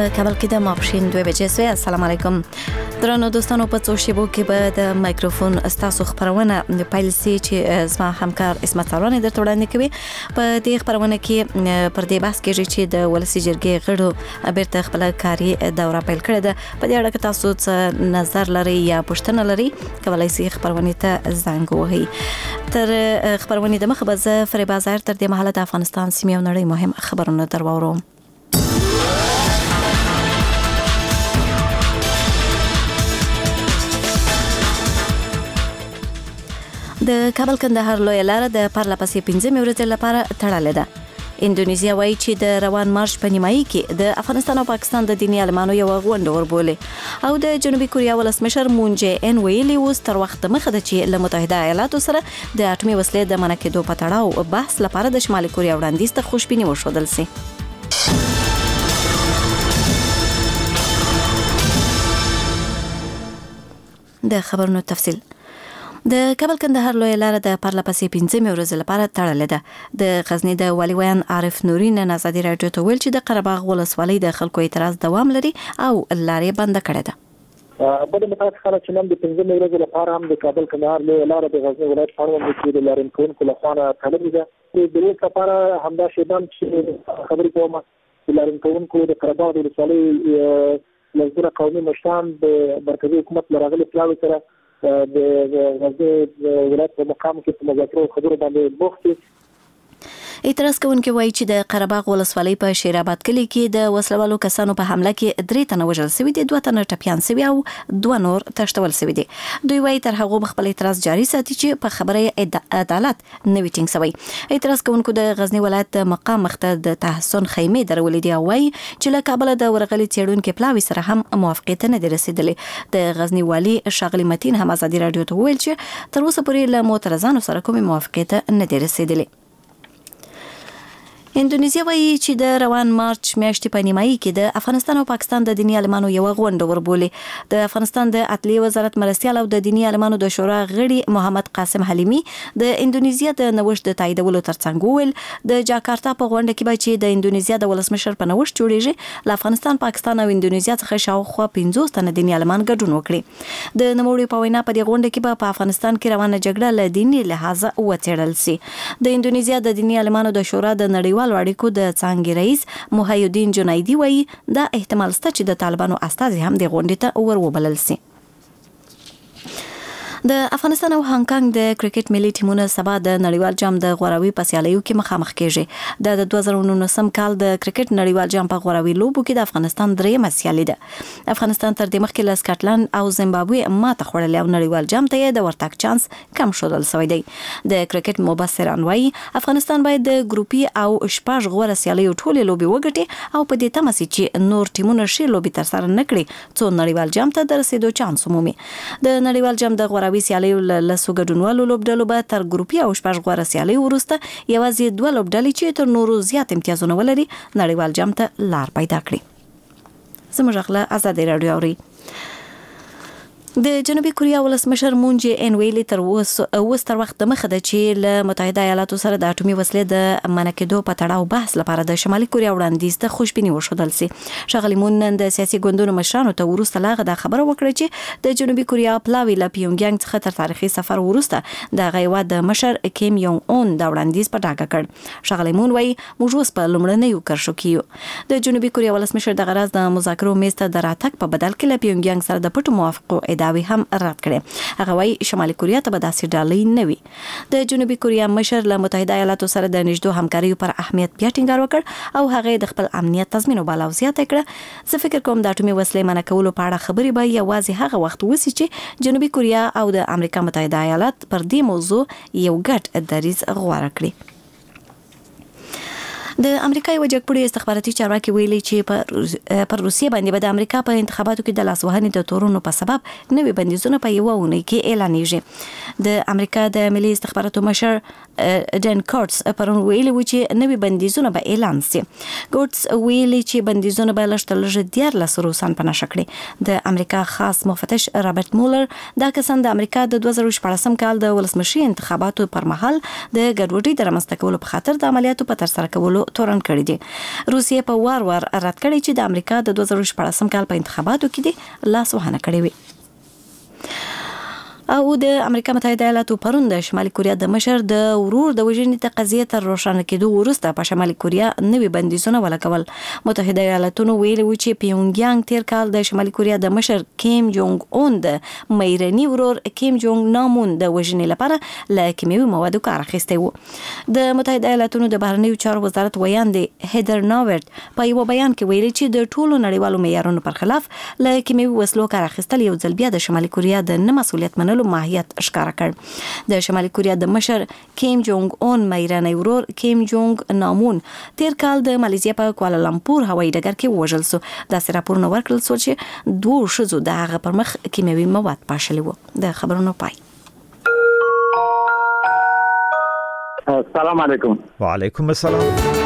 کابل کې د ماپښین 2 بجې سوی. السلام علیکم درنو دوستانو، په څو شیبو کې به د مایکروفون استاسو خبرونه د پالیسي چې زما همکار اسمت سالونی درته وړاندې کوي. په دې خبرونه کې پر دې بحث کېږي چې د ولسی جرګې غړو بیرته خپل کاري دوره پیل کړې ده. په دې اړه که تاسو څه نظر لرئ یا پوښتنه لرئ، کولای شئ خبرونه ته زنګ ووهئ. تر خبرونه د مخه به زه فریبا ظاهر تر دې مهاله د افغانستان سیمې او نړۍ مهم خبرونه درواورم. د کابل کندهار لویه لاره د پرلپسې 15 ورځې لپاره تړلې ده. اندونیزیا وایي چې د روان مارچ په نیمایي کې د افغانستان او پاکستان د دیني عالمانو یو غونډه وربولې او د جنوبي کوریا ولسمشر مون جې ان ویلي اوس تر وخت مخه ده چې له متحده ایالاتو سره د اټومي وسلې د منع کېدو په تړاو بحث لپاره د شمالي کوریا وړاندیز ته خوشبیني وښودل سي. د خبرونو تفصیل. د کابل کندهار لویه لاره د پرلپسې 15 ورځې لپاره تړلې ده. د غزنی د والي ویان عارف نوري نن ازادي راډیو ته ویل چې د قره باغ ولسوالۍ د خلکو اعتراض دوام لري او لارې بند کړې ده. بده متاسف خلک چې نن د 15 ورځې لپاره هم د کابل کندهار لویه لاره د غزنی ولایت اړوند کې د لارې کوونکو لخوا تړلې ده. د دې لپاره همدا شیبان چې خبرې کوم د لارې کوونکو د قره باغ ولسوالۍ لږه قومي مشران د مرکزي حکومت لراغلي پلاوي سره د غزنی ولایت په مقام کې په مذاکرو خبرو باندې بوخت دي. اعتراض کوونکي وایي چې د قره باغ ولسوالۍ په شیراباد کلی کې د وسلوالو کسانو په حمله کې 3 تنه وژل شوي دي، 2 تنه ټپیان شوي او 2 نور تښتول شوي دي. دوی وایي تر هغه خپل اعتراض جاري ساتي چې په خبره عدالت نوي ټینګ شوی. اعتراض کوونکو د غزنی ولایت مقام مخته د تحسن خیمه درولې دي او وایي چې له کابل د ورغلي چېړونکو پلاوي سره هم موافقت نه دی رسیدلې. د غزنی والي شاغلی متین هم ازادي راډیو ته ویل چې تر اوسه پورې له معترضانو سره کومه موافقت نه دی رسیدلې. اندونیزیا وایي چې د روان مارچ میاشتې په نیمایي کې د افغانستان او پاکستان د دیني عالمانو یو غونډه وربولې. د افغانستان د عدلیې وزارت مرستیال او د دیني عالمانو د شورا غړي محمد قاسم حلیمی د اندونیزیا د نوښت د تاییدولو ترڅنګ ویل د جاکارتا په غونډه کې به چې د اندونیزیا د ولسمشر په نوښت جوړیږي، له افغانستان، پاکستان او اندونیزیا څخه شاوخوا 50 تنه دیني عالمان ګډون وکړي. د نوموړي په وینا په دې غونډه کې په افغانستان کې روانه جګړه له دیني لحاظه وڅېړل سي. د اندونیزیا د دیني عالمانو د شورا د نړیوال اړیکو د څانګې رئیس محیدین جنیدی وایي دا احتمال شته چې د طالبانو استازي هم د غونډې ته ور وبلل سي. د افغانستان او هانګ کانګ د کرکټ ملي ټیمونه سبا د نړیوال جام د غوراوي په سیالیو کې مخامخ کیږي. د 2019 کال د کرکټ نړیوال جام په غوراوي لوبو کې د افغانستان درېمه سیالي ده. افغانستان تر دې مخکې له سکاټلند او زیمبابوې ماته خوړلې او نړیوال جام ته د ورتګ چانس کم شودل شوی دی. د کرکټ مبصران وایي افغانستان باید د ګروپي او شپږ غوړه سیالیو ټولې لوبي وګټي او په دې تمه سي چې نور ټیمونه شي لوبي تر سره نکړي څو نړیوال جام ته د رسیدو چانس ومومي. د نړیوال جام د غوراوي سیالیو له سوګډونوالو لوبډلو به تر ګروپي او شپږ غوړه سیالي وروسته یوازې 2 لوبډلې چې تر نورو زیات امتیازونه ولري نړیوال جام ته لار پیدا کړي. زموږ غلا آزادي راډیو اوري. د جنوبي کوریا ولسمشر مون جې ان ویلي تر وخت مخه ده چې له متحده ایالاتو سره د اټومي وسلې د منع کېدو په تړاو بحث لپاره د شمالي کوریا وړاندیز ته خوشبیني وښودل سي. شاغلی مون نن د سیاسي ګوندونو مشرانو ته وروسته لاغه د خبره وکړه چې د جنوبي کوریا پلاوی له پیونګیانګ څخه تر تاریخي سفر وروسته د غیوا د مشر کیم یونګ اون د وړاندیز په ډاګه کړ. شاغلی مون وایي موږ اوس په لومړنیو کرښو کې د جنوبي کوریا ولسمشر د غرض د مذاکرو میز ته د راتګ په بدل کې له پیونګیانګ سره د پټو موافقو ادعاوې هم رد کړي. هغه وایي شمالي کوریا ته به داسې ډالۍ نه وي. د جنوبي کوریا مشر له متحده ایالاتو سره د نږدې همکاریو پر اهمیت بیا ټینګار وکړ او هغه د خپل امنیت تضمین او بالاو زیاته کړه. زه فکر کوم د اټومي وسلې منع کولو په اړه خبرې به یوازې هغه وخت وسی چې جنوبي کوریا او د امریکا متحده ایالات پر دې موضوع یو ګډ دریځ غوړه کړي. د امریکا یو جګپوړي استخباراتي چارواکي ویلي چې پر روسیې باندې به د امریکا په انتخاباتو کې د لاسوهنې د تورونو په سبب نوي بندیزونه په یوه اونۍ کې اعلانېږي. د امریکا د ملي استخباراتو مشر ډن کورټس پرون ویلي و چې نوي بندیزونه به اعلان شي. کورټس ویلي چې بندیزونه به لږ تر لږه 14 روسان په نښه کړي. د امریکا خاص مفتش رابرټ مولر دا کسان د امریکا د 2014 کال د ولسمشي انتخاباتو پر مهال د ګډوډۍ د رامنځته کولو په خاطر د عملیاتو په ترسره کولو تورن کړی دي. روسیې په وار رد کړی چې د امریکا د 2014 کال په انتخاباتو کې دي لاس وهنه کړی وي. او د امریکا متحده ایالاتو پرون د شمالي کوریا د مشر د ورور د وژنې د قضیې تر روښانه کېدو وروسته په شمالي کوریا نوي بندیزونه ولګول. متحده ایالاتونو ویلي و چې پیونګیانګ تیر کال د شمالي کوریا د مشر کیم جونګ اون د میرني ورور کیم جونګ نامون د وژنې لپاره له کیمیاوي موادو کار اخیستی و. د متحده ایالاتونو د بهرنیو چارو وزارت ویاندې هیدر ناورت په یو بیان کې ویلي چې د ټولو نړیوالو معیارونو پر خلاف له کیمیاوي وسلو کار اخیستل یو ځل بیا د شمالي کوریا د نه مسؤلیت منلو ماهیت ښکاره کړ. د شمالي کوریا د مشر کیم جونګ اون میرنی ورور کیم جونګ نامون تیر کال د مالیزیا په کوالالامپور هوایي ډګر کې وژل شو. داسې راپورونه ورکړل شو چې 2 ښځو د هغه پر مخ کیمیاوي مواد پاشلي وو. د خبرونو پای. السلام علیکم. وعلیکم السلام.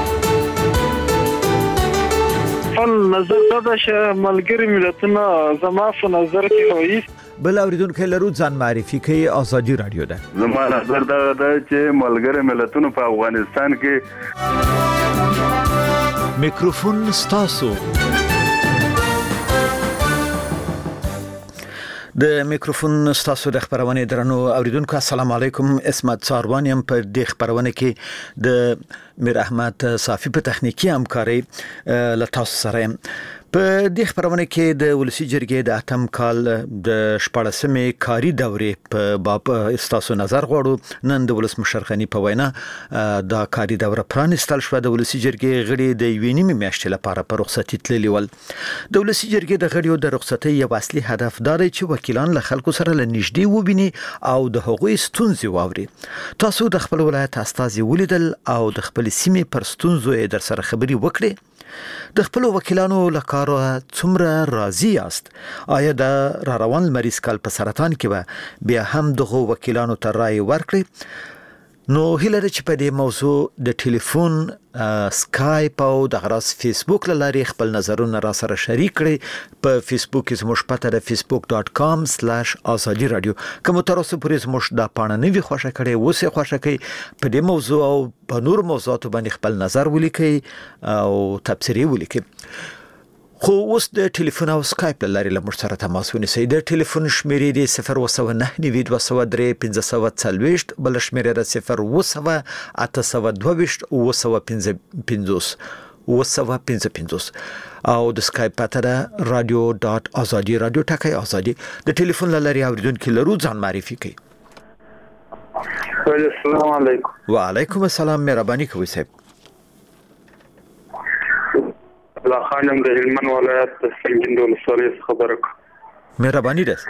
نظر دا چې ملګری ملتونه زما په نظر کې هوایي بل اوریدونکو لرو ځان معرفي کوي. آزادي رادیو ده. زما نظر دا چې ملګری ملتونه په افغانستان کې میکروفون ستاسو. د میکروفون ستاسو د خبرونه درنو اوریدونکو السلام علیکم. اسمت څاروانیم په دې خبرونه کې د میر احمد صافی په تخنیکی همکاري لتاسو سره. په دې خبرونه کې د ولسی جرګې د اتم کال د 14مې کاری دورې په باب استاسو نظر غواړو. نن د ولسمشر غنی په وینا دا کاری دوره پرانستل شو. د ولسی جرګې غړي د یوینیمې میاشتې لپاره په رخصتي تللی ول. د ولسی جرګې د غړیو د رخصتي یو اصلي هدف دا دی چې وکیلان له خلکو سره لنږدې وبیني او د هغوی ستونزې واوري. تاسو د خپل ولایت استازي ولیدل او د خپل سیمې پر ستونزو در سره خبري وکړي. د خپل وکیلانو لکاره څومره راضي یاست؟ آیا د روان مریض کال په سرطان کې به بیا هم دغه وکیلانو ته رائے ورکړي؟ نو هیله ده چې په دې موضوع د ټلیفون سکایپ او د غراس فیسبوک لارې خپل نظرونه را سره شریک کړئ. په فیسبوک کې زموږ پته ده facebook.com/azadi radio. کوم تر اوسه پورې زموږ د پاڼه نوي خوښه کړئ اوسه خوښه کړئ په دې موضوع او په نور موضوعاتو باندې خپل نظر ولیکئ او تبصرې ولیکئ. خو اوس د ټلیفون او سکایپ لارې له موږ سره تماس ونیسئ. د ټلیفون شمیرې د 0199240 بل شمیرې د 00822 او د سکایپ پته ده radio.azadi radio ټاکئ ازادي. د ټلیفون لارې اوریدونکو لرو ځان معرفي کړئ. السلام علیکم. وعلیکم السلام. مهرباني کوئ صاحب. الله خانم د هلمند ولایت د سنگین ولسوالۍ خبره کوم. مهرباني ده.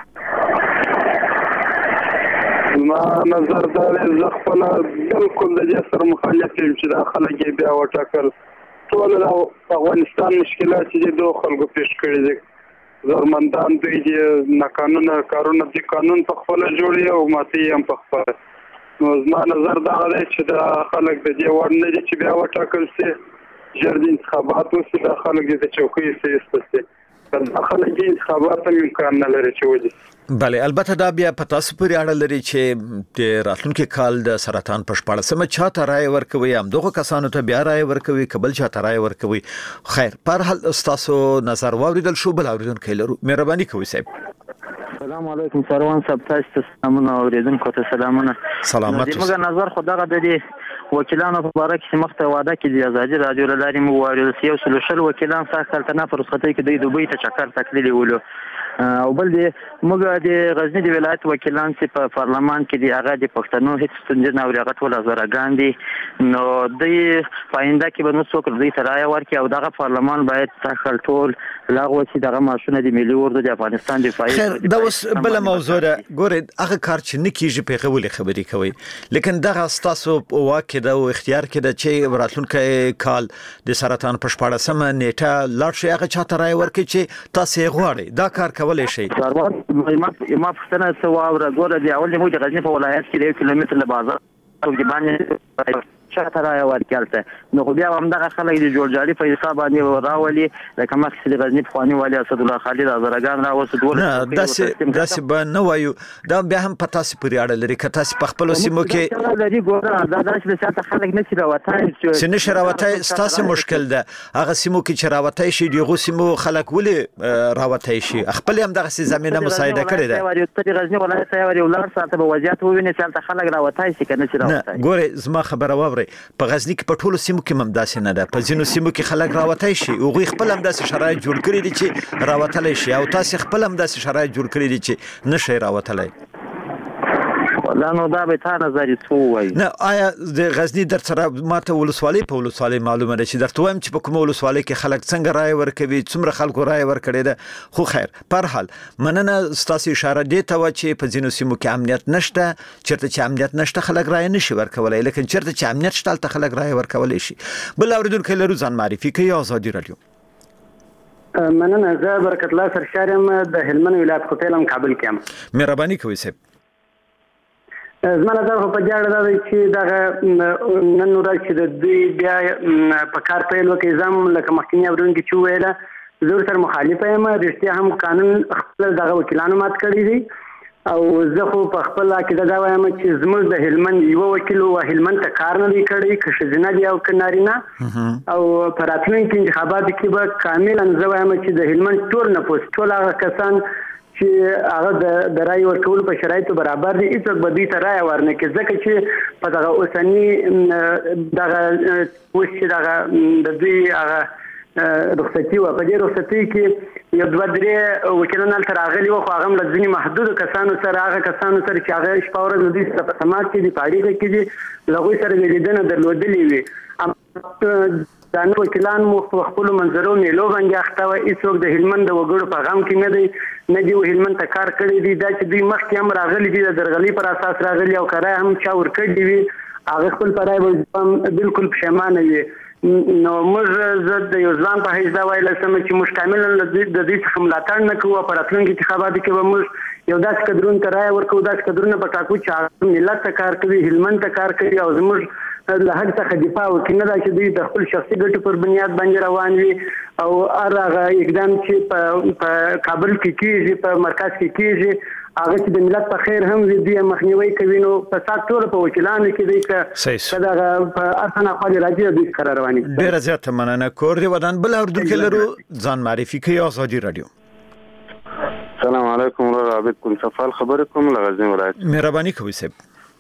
ما نظر دا زه خپل بالکل د دې سره مخالف یم چې د خلک بیا وټاکل ټول د افغانستان مشکلات چې د خلکو پیش کړي دي. زرمندان دوی نه قانون کارونه دي قانون په خپل جوړي او ماته هم په خپل. نو زما نظر دا دی چې د خلک د دې وړ نه دي چې بیا وټاکل شي. ژر د انتخاباتو چې د خلک د چوکۍ سیستي د خلک د انتخاباتو امکان نه لري چې ودی. بله البته دا بیا په تاسو پورې اړه لري چې د راتلونکي کال د سرطان په 14مه چاته رائے ورکوي هم دغه کسانو ته بیا رائے ورکوي قبل چاته رائے ورکوي. خیر په هر حال تاسو نظر واوریدل شو. بل اوریدونکو لرو. مهرباني کوئ صاحب. السلام علیکم سروان صاحب. تاسو سلامونه اوریدونکو ته سلامونه. سلامت. موږ نظر خو دغه د وکیلانو په اړه کې مخته وعده کې د آزادي رادیو لارې مو وایو چې یو سلوشل وکیلان ساکل تنه پر رخصتۍ کې د دوبۍ ته چکر تکلیلی ولو او بل دی موږ د غزنی د ولایت وکیلان چې په پارلمان کې دی هغه د پښتنو هیڅ ستونزه نه ورغه ټول زراګان دي. نو د پاینده کې به نو څوک دوی ته رائے ورکړي او دغه پارلمان باید تخل ټول لاغو چې دغه ماشونه د ملي اردو د افغانستان دفاعي. خیر دا اوس بل موضوع ده. ګوره هغه کار چې نکیږي په غوړي خبرې کوي لیکن دغه تاسو واکه دا او اختیار کې د چې راتلونکي کال د سرطان په 14مه نیټه لاړ شي هغه چاته رائے ورکړي چې تاسو غواړئ دا کار کولای شي. ما پښتنه سو او غوړه دی اول مو د غزنی په ولایت کې 1 کیلومتر له بازار او د باندې چاته رای ورکړته نو خو بیا هم دغه خلک د جوړجاړي په حساب باندې راولي لکه مخکې د غزنی پخواني والي اسد الله خالد ازرګان راوست داسې به نه وایو دا بیا هم په تاسو پورې اړه لري که تاسو په خپلو سیمو کې لري ګوره دا داسې چې خلک نه شي راوتای چې نشي راوتای ستاسو مشکل ده هغه سیمو کې چې راوتای شي دغه سیمو خلک ولې راوتای شي خپل هم دغه زمينه مساعده کړې ده په غزنی ولایت یې ولر ساته به وضعیت وویني چې خلک راوتای شي کنه چې راوتای ګوره زما خبره واوري په غزنی کې په ټولو سیمو کې ممداسي نه ده په ځینو سیمو کې خلک راوتای شي او غوي خپل هم داسې شرایط جوړ کړی دي چې راوتلای شي او تاسو خپل هم داسې شرایط جوړ کړی دي چې نشي راوتلای دا نو دا به تا نظر څه وایي نه آیا د غزنی در سره ماته ولسوالۍ په ولسوالۍ معلومه ده چې درته وایم چې په کوم ولسوالۍ کې خلک څنګه رای ورکوي څومره خلکو رای ورکړي ده خو خیر پر حال مننه ستاسو اشاره دی ته و چې په ځینو سیمو کې امنیت نشته چیرته چې امنیت نشته خلک رای نشي ورکولای لکه چیرته چې امنیت شته تل خلک رای ورکولای شي بل اوریدونکو لرو ځان معرفي کوي آزادي رادیو مننه زه برکت الله سرشارم د هلمند ولایت کوتلم کابل کې مهرباني کوي صاحب زما نظر په دې اړه دا دی چې دا نن ورځ چې د دوی بیا په کار پیل وکړي زم لکه مخکینی اورونکي چې ویله زه سره مخالفه یم رښتیا هم قانون خپل دغه وکیلانو مات کړی دي او زه خو په خپل عقیده دا وایم چې زموږ د هلمند یو وکیل او هلمند ته کار نه دی کړی که ښځینه دی او که نارینه او په راتلونکي انتخاباتو کې به کاملا زه وایم چې د هلمند ټول نفوس ټول هغه کسان چې هغه د رای ورکول په شرایطو برابر دي هیڅوک به دوی ته رای ورنه کوي ځکه چې په دغه اوسني دغه اوس چې دغه د دوی هغه رخصتي و په دې رخصتي کې یو دوه درې وکیلان تر راغلي وو خو هغه هم لږ محدود کسانو سره هغه کسانو سره چې هغه شپه ورځ د دوی په سماج کې دي په اړیکه کې دي له هغوی سره لیدنه درلودلې وي دا نو وکیلان مو خپل منظرو میلو باندې اخته و هیڅوک د هلمند د وګړو په غم کې نه دی نه دی هلمند ته کار کړی دی دا چې دوی مخکې هم راغلي دي د درغلي پر اساس راغلي او کرای هم چا ور کړی وي هغه خپل پرای بالکل پښیمانه وي نو موږ زه د یو ځوان په حیث دا ویل سم چې مشتمل د دې څخه ملاتړ نه کوو په راتلونکي انتخاباتو کې به موږ یو داسې کډرون ته رای ورکوو داسې کډرونه په ټاکو چې ملت ته کار کوي هلمند ته کار کوي او زموږ له حق څخه دفاع وکړي نه دا چې دوی د خپل شخصي ګټو پر بنیاد باندې روان وي او هغه اقدام چې په کابل کې کیږي په مرکز کې کیږي هغه چې د ملت په خیر هم وي دوی مخنیوي کوي نو په سات ټول په وکیلانو کې دی که دا په اسانه خالي راځي دوی قرار رواني ډیر زیات مننه کور دی ودان بل اردو لرو ځان معرفي کوي آزادي رادیو السلام علیکم ورحمت الله کوم صفال خبرکم لغزنی ولایت مهرباني کوي صاحب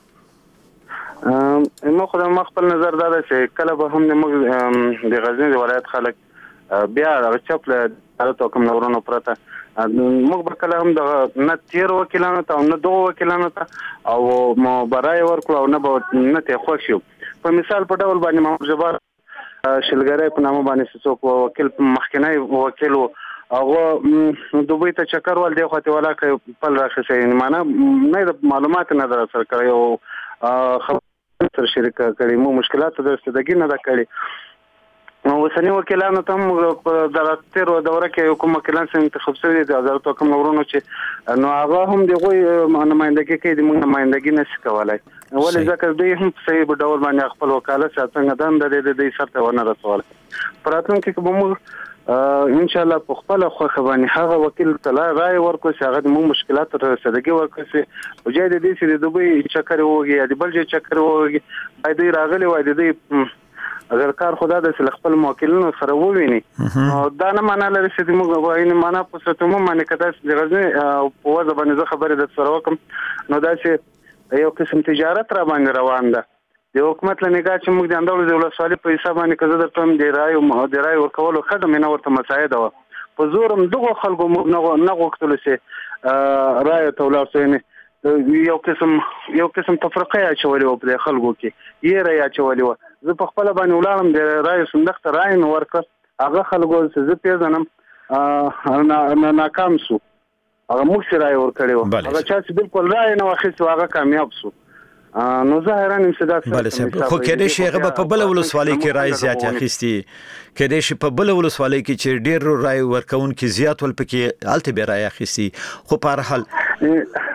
نو خو د خپل نظر دا چې کله به هم موږ د غزنی ولایت خلک بیا د چپ له حالت کوم نورونو پرته موږ به کله هم د نه تیر وکیلانو ته نه دوه وکیلانو ته او مو برای ورکو او نه ته خوښ یو په مثال په ډول باندې محمد جبار شلګری په نامه باندې څوک وکیل مخکنی وکیل هغه دوبۍ ته چکر ول دی خو ته ولا خپل راخصه معنا نه معلومات نه در سره کوي او خبر شریک کړي مو مشکلات د استدګي نه دا کړي نو وسنی وکیلانو ته په دراتیر او دوره کې کوم وکیلان څنګه انتخاب شوی دي حضرت کوم نورونو چې نو هغه هم دغه نمائندګي کوي د موږ نمائندګي نشي کولای ولې ځکه دوی هم صحیح په ډول باندې خپل وکالت څنګه دند د دې سره ونه رسول پراتون کې کوم ان شاء الله په خپل خوخه باندې هغه وکیل تلا رائے ورکو چې هغه مو مشکلات تر صدقې ورکو چې وجه د دې چې د دوبۍ چکر وږي یا د بل ځای چکر وږي باید راغلي وای د دې اگر کار خدا د خپل موکلینو سره وویني دا نه معنا لري چې موږ غواړو معنا په ستو مو باندې کده د غزنی په وځ باندې خبره د سره وکم نو دا چې یو قسم تجارت را باندې روان ده د حکومت له نگاه چې موږ د اندول د ولسوالۍ په حساب باندې کزه درته د رای ورکول خدمت نه ورته مساعده و په زورم دغه خلکو نه غوښتل شي رای تولاسینه یو قسم تفرقه اچولې و په خلکو کې یې رای اچولې و زه په خپل باندې ولارم د رای صندوق ته رای نه ورکړ هغه خلکو زه پیژنم ناکام شو هغه موږ سره رای ورکړو هغه چې بالکل رای نه واخیست هغه کامیاب شو نو زه حیران یم چې دا بله صاحب خو کېدای شي هغه په بل ولسوالۍ کې رای زیات اخیستي کېدای شي په بل ولسوالۍ کې چې ډېر رای ورکون کې زیات ول پکې الته به رای اخیستي خو په هر حال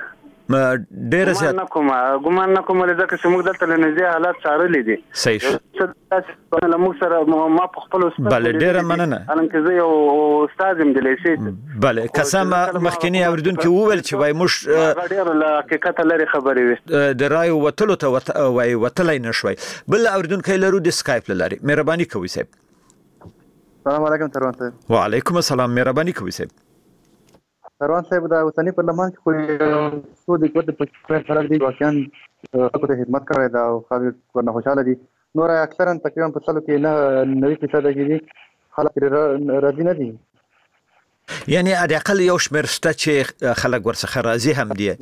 ډېر زیات ګمان نه کوم ځکه چې موږ دلته لنځه حالات څارلې دي. صحیح موږ سره ما په خپل استاد بله ډېره مننه الانکه زه یو استاد هم دلی شي بله قسم مخکنی اوریدونکو وویل چې وای موږ ډېر له حقیقت لري خبرې وي د رای وتلو ته وای وتلای نشوي. بل اوریدونکو لرو د سکایپ لري مهرباني کوئ صاحب. السلام علیکم تروان صاحب. وعلیکم السلام مهرباني کوئ صاحب. تروان صاحب دا اوسنی پارلمان کې خو د کوټ په خلک دي واقعا خلکو ته خدمت کړی دا او خلک ورنه خوشاله دي. نور اکثرا تقریبا په څلو کې نه 90% کې خلک راضي نه دي. یعنی على الاقل یو شمېر شته چې خلک ورڅخه راضي هم دي.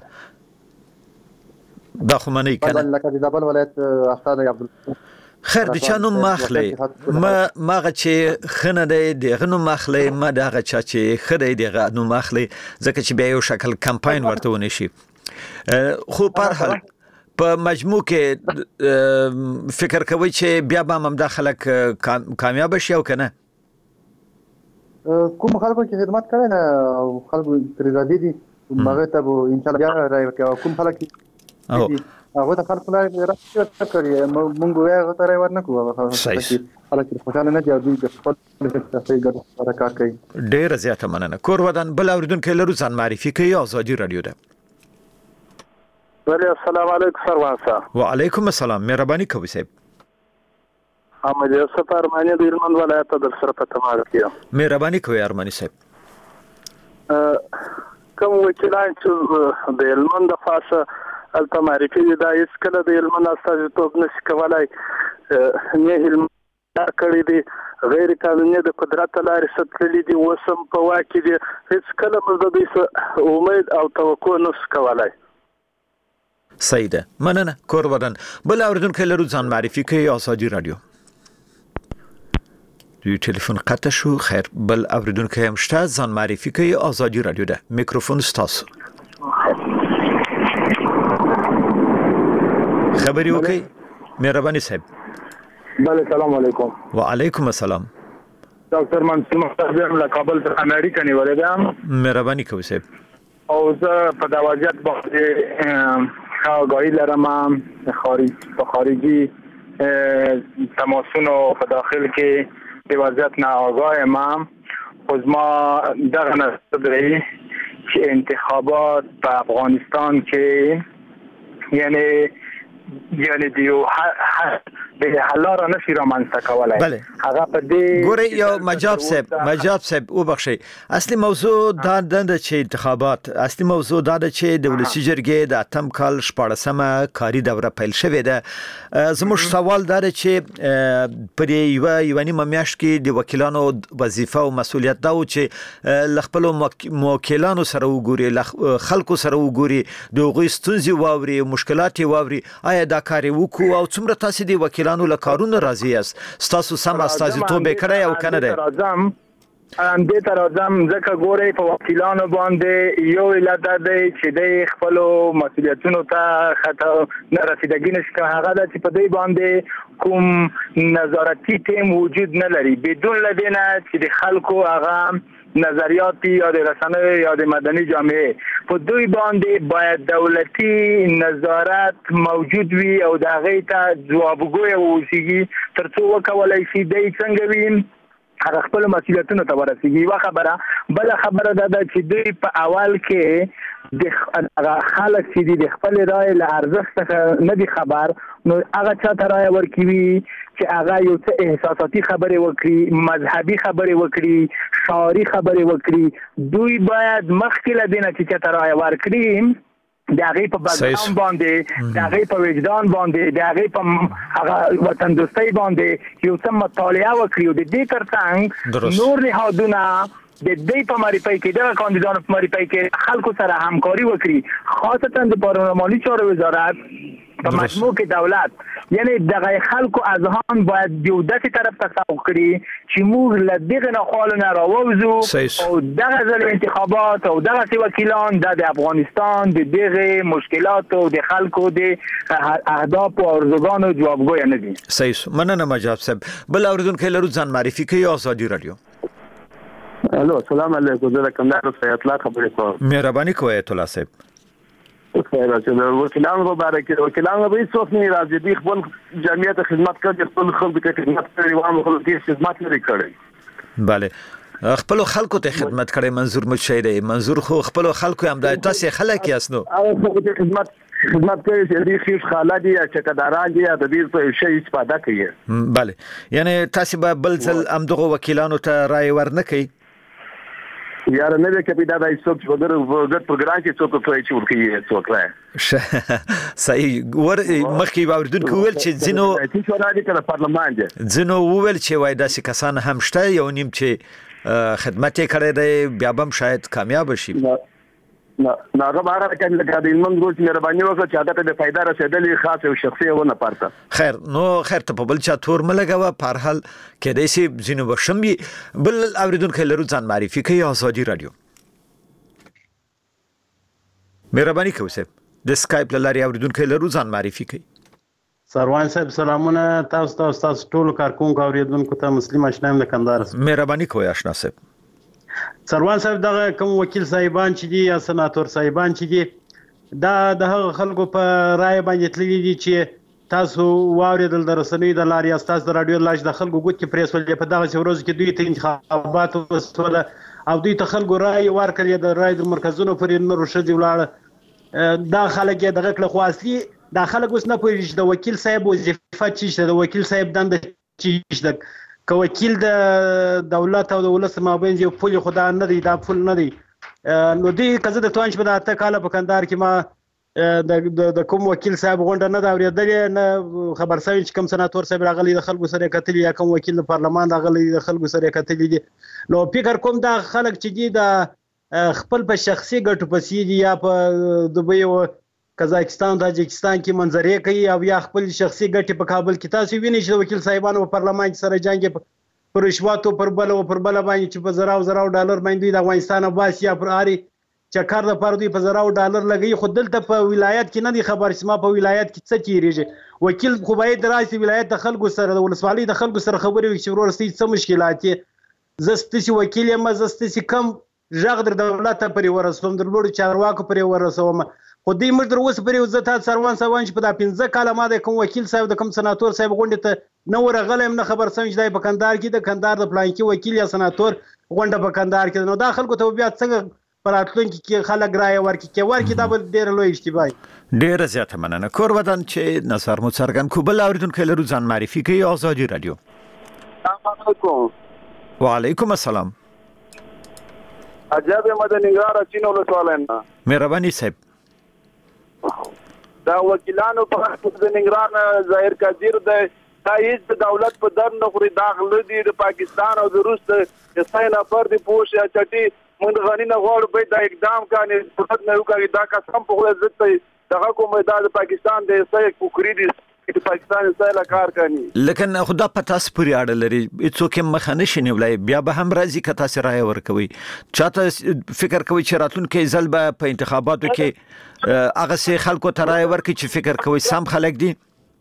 دا خو منی کنه لکه د زابل ولایت استاد عبد خیر د چانو ماخلی ما چې خنه د غنو ماخلی ما دغه چا چې خدای دغه نو ماخلی ځکه چې بیا یو شکل کمپاین ورته ونی شي. خو په هر په مجموع کې فکر کوي چې بیا به هم داخلك کامیاب شي او کنه کوم خلکو چې خدمت کړي نه او خلکو ترزادي دي مغه ته ان شاء الله بیا راي کوم خلک هغه د خلکو لپاره راځي کړی مونږ یې غوړې ورنکو خلک خوشاله نه دي او دوی د خپل څخه ګډ کار کوي. ډېر زیاته مننه. کور ودان بل اوریدونکو لرو ځان معرفي کوي آزادي رادیو ده. السلام علیکم سروان صاحب. وعلیکم السلام مهرباني کوئ صاحب. احمد یوسف ارمانی د هلمند ولایت د سره په تمار کې مهرباني کوئ ارمانی صاحب. کوم وکیلان چې د هلمند د خاصه الته معرفي دي دا هیڅ کله د هلمند استازیتوب نشي کولای نه هلمند کړی دي غیر قانوني د قدرت لارې ستللی دي وسم په واکې دي هیڅ کله موږ د دې امید او توقع نشو کولای. صحیح ده مننه. کور ودان بل اوریدونکو لرو ځان معرفي کوي آزادي رادیو. دوی تلیفون قطع شو. خیر بل اوریدونکو هم شته ځان معرفي کوي آزادي رادیو ده. میکروفون ستاسو. خبري وکي مهرباني صاحب. بله سلام علیکم. وعلیکم السلام. ډاکټر منصور مختار له کابل څخه امریکا نیولې ده. مهرباني کوئ صاحب. او زه په دا وضعیت باندې آگاهی لرم په خارجي تماسونو په داخل کې د وضعیت نه آگاه ام. خو ما دغه نظر دی چې انتخابات په افغانستان کې یعنی دیو به حلال نشي رامنځته کولای. هغه په دې ګوري یو مجاب صاحب وبخشي اصلي موضوع دا د چې انتخابات اصلي موضوع دا د چې د ولسی جرګې د اتم کال 14مه کاری دوره پیل شوې ده. زموږ سوال دا چې په یو نیمه میاشت کې د وکیلانو وظیفه او مسولیت دا و چې خپل موکلانو سره وګوري خلکو سره وګوري د غوي ستونزې واوري مشکلات واوري. آیا دا کار وکړو او څومره تاسو دی وکیلانو له کارونو راضي یاست؟ تاسو سم استازیتوب کړی او کنه ده؟ دې تر اعظم ځکه ګوري په وکیلانو باندې یو علت دی چې د خپل مسولیتونو ته خطا نه رسیدګي نشي. هغه د چې په دې باندې کوم نظارتي ټیم وجود نه لري بدون لدینه چې د خلکو هغه نظریاتی یا د رسنیو یا د مدني جامعه په دوی باندې باید دولتي نظارت موجود وي او د هغه ته ځوابګوی اوسېږي ترڅو وکولای شي د څنګه وین هغه خپل مسؤلیتونو ته ورسیږي. یو خبره بل خبره ده چې دوی په اول کې د خلک چې د خپل رائے له ارزښت څخه نه دي خبر نو هغه چاته رائے ورکوي چې هغه یو څه احساساتي خبرې وکړي مذهبي خبرې وکړي شعاري خبرې وکړي. دوی باید مخکې له دې نه چې چاته رائے ورکړي د هغې په بګراوند باندې د هغې په وجدان باندې د هغې په هغه وطن دوستۍ باندې یو څه مطالعه وکړي او د دې ترڅنګ نور نهادونه د دې په معرفي کې د کاندیدانو په معرفي کې خلکو سره همکاري وکړي خاصتا د پارلماني چارو وزارت په مجموع کې دولت یعنی دغه خلکو اذهان باید د دې طرف ته سوق کړي چې موږ له دغه نخوالو نه راووځو او دغه ځل انتخابات او دغه وکیلان د افغانستان د دغه مشکلات او د خلکو د اهداف او ارزوګانو جوابګوی نه دي. صحیح مننه مجاب صاحب. بل اوریدونکو لرو ځان معرفي کوي آزادي رادیو. الو السلام علیکم زه کوم څه اطلاع خبرې کوم. مهرباني کوئ اطلاع صاحب. خیر چې وکیلانو په باره کې وکیلانو به هیڅوک نه راځي دوی خپل جمعیت خدمت کوي خپل خلکو ته خدمت کوي وامه خلکو ته خدمت لري کړی bale خپل خلکو ته خدمت کړي منظور مشهری منظور خو خپل خلکو هم د تاسو خلک یاسنو هغه خدمت کوي چې دوی خیف خالدي یا چکداران دي د دې په شی استفاده کوي bale یعنی تاسو به بل ځل هم دغه وکیلانو ته رائے ورنکړي یار نه به کې پیدا دای څوک په ګډ پروګرام کې څوک کوي چې ورکی څوک راي صحیح ور مخکې باوردونکو ویل چې زینو چې راځي کله پارلمان دي زینو ویل چې وای داسې کسان هم شته یو نیم چې خدمت یې کړی دی بیا هم شاید کامیاب شي نه هغه بهر کې لکه د ایمن ګوت مهرباني وکړه چې هغه ته فائدہ رسیدلې خاص او شخصي ونه پارته خیر نو خیر ته په بل چا تور ملګوا په هر حال کې د سي زینو بشمي بل اوریدونکو لرو ځان معرفي کوي ازادي رادیو مهرباني کوئ د سکایپ لاري اوریدونکو لرو ځان معرفي کوي سروان صاحب سلامونه تاسو ټول کارکونکو اوریدونکو ته مسلم آشنایم د کندهار مهرباني کوئ آشنا صاحب سروان صاحب دغه کوم وکیل صاحبان چې دي یا سناتور صاحبان چې دي دا د هغه خلکو په رائے باندې تللی دي چې تاسو واوریدل د رسنیو د لارې استاد د رادیو لاش د خلکو ګوت کې پریس ولې په دغه ورځ کې دوی ته انتخابات وسوله او دوی ته خلکو رائے ورکړي د رائے د مرکزونو پر نور شدي ولاړ دا خلک دغه کله خو اصلي دا خلک اوس نه پوهیږي چې د وکیل صاحب وظیفه چې د وکیل صاحب دنده چې د که وکیل د دولت او د ولس مابین یو پول خدا نه دی دا پول نه دی نو دی کزه د توانش په اته کال په کندهار کې ما د کوم وکیل صاحب غونډه نه دا اوریدل نه خبر سوي چې کوم سناتور صاحب راغلی د خلکو سره کتلی یا کوم وکیل د پارلمان راغلی د خلکو سره کتلی دي نو فکر کوم دا خلک چې دي د خپل په شخصي ګټو پسې دي یا په دوبۍ او قزاقستان تاجکستان کې منظرې کوي او یا خپل شخصي ګټې په کابل کې تاسو وینئ چې وکیل صاحبانو په پارلمان کې سره جنگ پر رشوت او پر بل باندې چې په زراو ډالر باندې د افغانستان باس یا پر اړي چکر د پر دوی په زراو ډالر لګي خو دلته په ولایت کې نه دي خبر سما په ولایت کې څه کیږي وکیل خو باید راسي ولایت د خلکو سره د ولسوالۍ د خلکو سره خبرې وکړي چې ورسته څه مشکلات دي زستسي وکیل یم زستسي کم ژغ در دولت پرې ورسوم در لوړ چارواکو پرې ورسوم خو دې موږ در اوسه پرې وزته سروان چې په دا 15 کاله ما د کوم وکیل صاحب د کوم سناتور صاحب غونډه ته نو ورغلم نه خبر سم چې دای په کندهار کې د کندهار د پلان کې وکیل یا سناتور غونډه په کندهار کې نو دا خلکو ته بیا څنګه پراتلونکي کې خلک رائے ورکړي دا به ډېر لوی اشتباه ډېر زیاته مننه کور ودان چې نصر مڅرګن کو بل اوریدونکو لرو ځان معرفي کوي ازادي رادیو السلام علیکم وعلیکم السلام عجب مدني غاره چینو لسوالنا مهرباني صاحب دا وکیلانو په د نگران ظاهر کثیر د هیڅ دولت په در نه خوري داخل دي د پاکستان او د روس د ساینا پر دی پوش یا چټي مونږ غنی نه غوړ به دا اقدام کاني فرصت نه وکړي دا قسم په خپل عزت دغه کوم د پاکستان د سې کوکری دي چې پاکستان سره کار کوي لکه خدا پتا سپری اړه لري څوک مخانه شنی ولای بیا به هم راځي کته سره رائے ورکوي چاته فکر کوي چې راتلونکي ځل به په انتخاباتو کې هغه سي خلکو ته رائے ورکړي چې فکر کوي سم خلک دي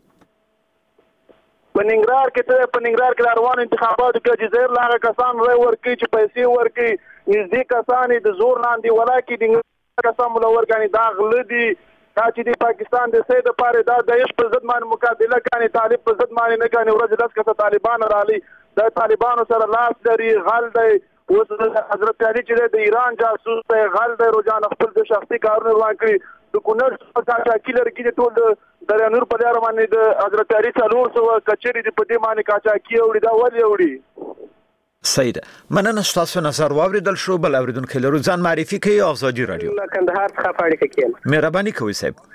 پننګرار کې روان انتخاباتو کې جزیر لاغه کسان رائے ورکړي چې پیسې ورکړي نږدې کسان د زور لاندې ولکه د کسان ملور غني دا غلدي دا چې د پاکستان د سید لپاره دا د عشق په ضد باندې مقابله کوي طالب په ضد باندې نه کوي ورځ داس کته طالبان رالي د طالبانو سره لاس لري غل دی اوس حضرت علي چې د ایران جاسوس دی غل دی روزانه خپل د شخصي کارونه روان کړي د کونړ څخه کیلر کې ټول د نور په لار باندې د حضرت علي څلور سو کچري د پدې باندې کاچا کیوړي دا ولې وړي سید مننه تاسو نظر واوریدل شو بل اوریدونکو لرو ځان معرفي کوي ازادي رادیو کندهار څخه پاړې کوي مهرباني کوئ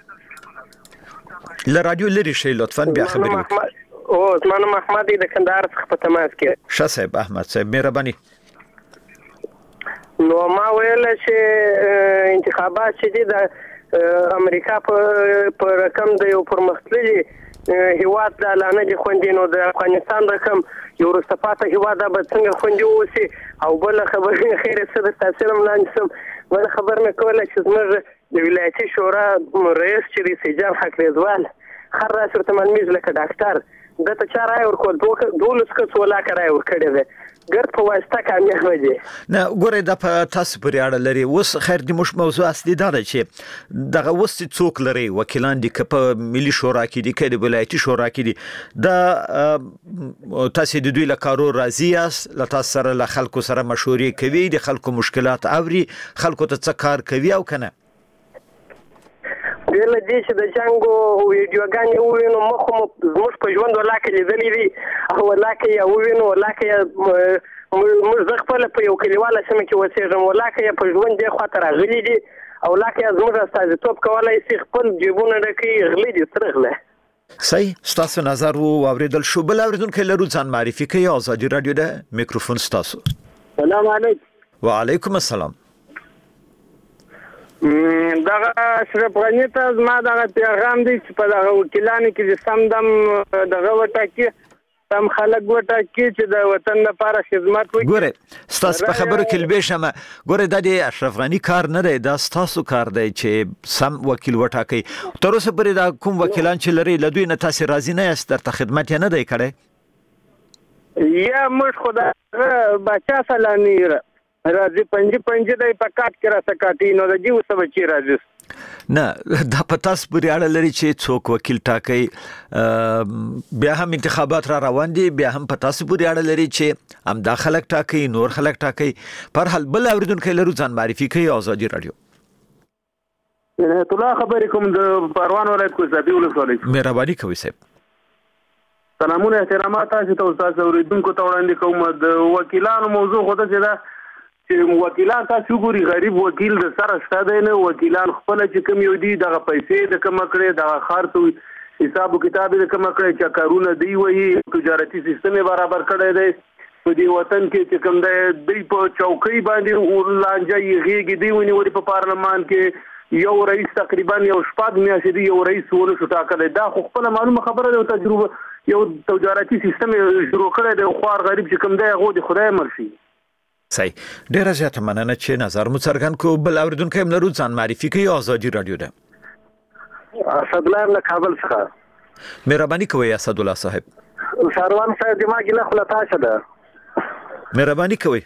صاحب ل رادیو لري شي لطفا بیا خبري وکړئ او زمان محمد د کندهار څخه په تماس کې ښه صاحب احمد صاحب مهرباني نو ما ویل چې انتخابات چې د امریکا په رقم د یو پرمختللي هیواد د اعلان دي خوندینو د افغانستان رقم یو رستپاته هیواد به څنګه خوندي اوسي او بل خبره خیر سره تاثیر ملاندسم بل خبر مې کوله چې زموږ د ولایتي شورا رئیس چې سجان حق رضوان خر را سره تملمیز لکه ډاکټر د ته چا رای ورکول 12 کس ولاکه رای ورکړی دی ګرد په واسطه کامیاب دی نه ګوره دا په تاسو پورې اړه لري اوس خیر د مش موضوع اصلي دا ده چې دغه وس څوک لري وکیلان دي که په ملي شورا کې دي که د ولایتي شورا کې دي دا تاسو د دوی له کارو راضي یاست له تاسو سره له خلکو سره مشورې کوي د خلکو مشکلات اوري خلکو ته څه کار کوي او کنه ویل دي چې د جنگو ویډیوګانې ووینو مخ مو زموږ په ژوند ولاکه لیدلې دي او ولاکه یې ووینو ولاکه موږ زه خپل په یو کلیواله سیمه کې اوسېږم ولاکه یې په ژوند دې خواته راغلي دي او ولاکه یې زموږ استازیتوب کولی شي خپل جیبونه ډکوي غلي دي سره غله صحیح ستاسو نظر واوریدل شو بل اوریدونکو لرو ځان معرفي کوي ازادي رادیو ده میکروفون ستاسو سلام علیکم وعلیکم السلام دغه اشرف غنی ته زما دغه پیغام دی چې په دغه وکیلانو کې سم دم دغه وټاکي سم خلک وټاکي چې د وطن لپاره خدمت وکړي ګوره ستاسو په خبرو کې لبیشم ګوره د اشرف غنی کار نه دی دا ستاسو کار دی چې سم وکیل وټاکي تر اوسه پرې دا کوم وکیلان چې لري لدوی نه تاسو راضی نه یاست درته خدمت یې نه دی کړی یا موږ خدای بچا سلامي راځي پنځه د پکات کې را سکاټي نو د جیو سبا چی راځي نه دا پتاس پورې اړه لري چې څوک وکیل ټاکي بیا هم انتخابات را روان دي بیا هم پتاس پورې اړه لري چې هم داخلك ټاکي نور خلک ټاکي پر حال بل اوریدونکو لرو ځان معرفي کوي ازادي رادیو طلع خبرې کوم د پروان ولایت کوزابي ولسوالۍ مهرباني کوي صاحب سلامونه احترامات تاسو ته اوریدونکو ته وړاندې کوم د وکیلانو موضوع خو ته چې دا وکیلان تاسو ګوري غریب وکیل د سره شته نه وکیلان خپل چې کوم یو دي دغه پیسې د کوم کړي د خرڅ حساب کتاب د کوم کړي چې کارونه دی وایي تجارتي سیستم برابر کړی دی په دې وطن کې چې کوم دی په چوکۍ باندې لانجه یېږي دی ونی په پارلمان کې یو رئیس تقریبا یو شپږ میاشتې دی یو رئیس ونه شو ټاکلی دا خو خپل معلومه خبره ده تجربه یو تجارتي سیستم شروع کړی دی خوار غریب چې کوم دی هغه د خدای مرشي صحیح ډیره زیاته مننه چې نظر مو څرګند کو بل اوریدونکو هم لرو ځان معرفي کوي ازادي رادیو ده اسد الله له کابل څخه مهرباني کوي اسد الله صاحب ساروان صاحب دماغ له خلطا شده مهرباني کوي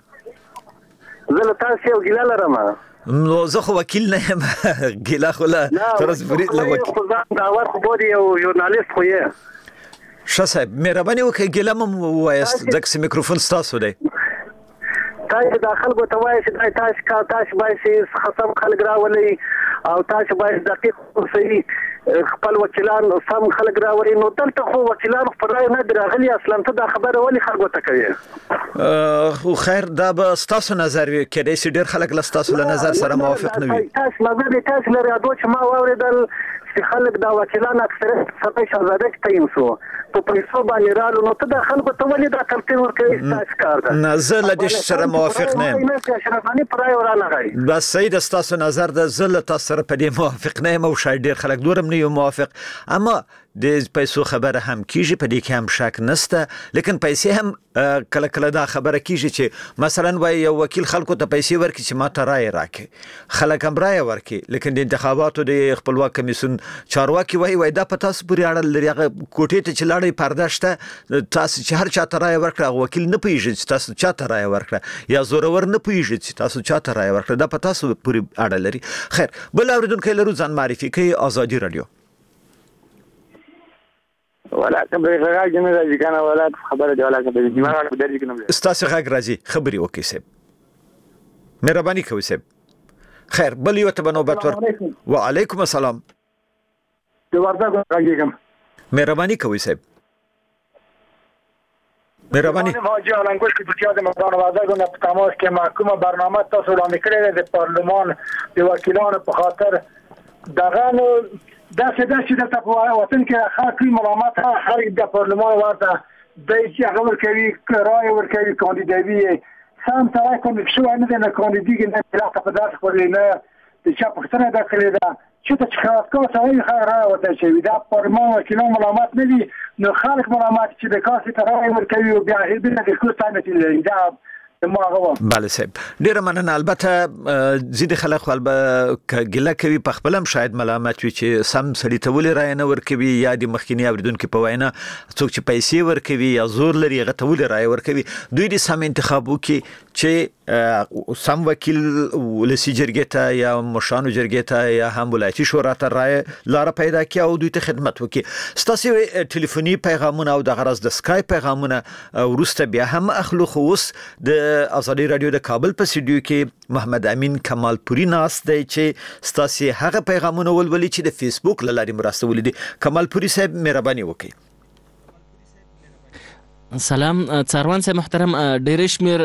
زه له تاسو یو ګیله لرم نو زه خو وکیل نه یم ګیله خو له ترس برید له وکیل خو ځان دعوت خو بودی یو ژورنالیست خو یې ښه صاحب مهرباني وکړئ ګیله مو ووایاست ځکه میکروفون ستاسو دی تاسو د خلکو ته وایي چې تاسو باید خصم خلک راولي او تاسو باید دقیق اوسئ خپل وکیلان سم خلک راولي نو دلته خو وکیلان پر رای نه درغلي اصلا ته دا خبره ولې خلکو ته کوي خو خیر دا به ستاسو نظر وي کېدای شي ډېر خلک له ستاسو له نظر سره موافق نه وي تاسو نظر تاسو لري دا چې ما واوریدل چې خلک دا وکیلان اکثریت سپیش شهزاده تعین شو په پیسو باندې رالو نو ته د خلکو ته ولې دا ترتیب ورکوي تاسو کار ده نه زه له دې سره موافق نه یم اشرفاني پر رای ورانغی بس صحیح د ستاسو نظر د زه له تاسو سره په دې موافق نه یم او شاید ډېر خلک نور هم نه یو موافق اما د پیسو خبره هم کیږي په دې کې هم شک نشته لیکن پیسې هم کله کله دا خبره کیږي چې مثلا وای یو وکیل خلکو ته پیسې ورکړي چې ما ته رای راکړي خلک هم رای ورکړي لیکن د انتخاباتو د خپلواک کمیسیون چارواکي وای دا په تاسو پورې اړه لري هغه کوټې ته چې لاړې پرده شته تاسو چې هر چا ته رای ورکړه وکیل نه پیژني چې تاسو چا ته رای ورکړه یا زورور نه پیژني چې تاسو چا ته رای ورکړه دا په تاسو پورې اړه لري خیر بل اوریدونکو لرو ځان معرفي کوي ازادي رادیو ولا خبرې راځي نه راځي کنه ولا خبره دی ولا خبرې دی ما درځي کنه ستاسو غږ راځي خبري وکي سب مهرباني کوي سب خیر بل یو ته بنوبت ور وعلیکم السلام د ورځو راځم مهرباني کوي سب مهرباني حاجی علنگوش که دوتیا د مدان وزارت نه په تماس کې محکومه برنامه تاسو وړاندې کړې د پارلمان د وکیلانو په خاطر دغه نو دا چې د وطن کې خاصي ملامت هر د پارلمان ورته د چې هغه ورکوي رای ورکوي کاندیدوي سم ترای کوم شو نه د کاندیدي نه لا په داس خپلینه د چا پښتنه د کړی دا چې ته خاص کو سوي خبره وته چې دا پارلمان وکیلان ملامت نه دي نو خلک ملامت چې د کاسي ترای ورکوي او بیا هیڅ د کوستانه چې دا ما هغه bale صاحب ډیره مننه. البته زید خلک خپل ګله کوي په خپلم شاید ملامت وي چې سم سړی ته ولې رای نه ورکوي یا د مخکینی اوریدونکو په وینا څوک چې پیسې ورکوي یا زور لري هغه ته ولې رای ورکوي. دوی د سم انتخاب وکړي چې سم وکیل ولسی جرګې ته یا مشانو جرګې ته یا هم ولایتي شورا ته رای لار پیدا کړي او دوی ته خدمت وکړي. ستاسو ټلیفوني پیغامونه او د غرض د سکای پیغامونه ورسته بیا هم اخلو. خو اوس د ازادي رادیو د کابل په سټډیو کې محمد امین کمالپوري ناس دی چې ستاسو هغه پیغامونه ولولي چې د فیسبوک لاري مرسته ولیدي. کمالپوري صاحب مهرباني وکړئ. سلام څاروان صاحب محترم، ډېر شمیر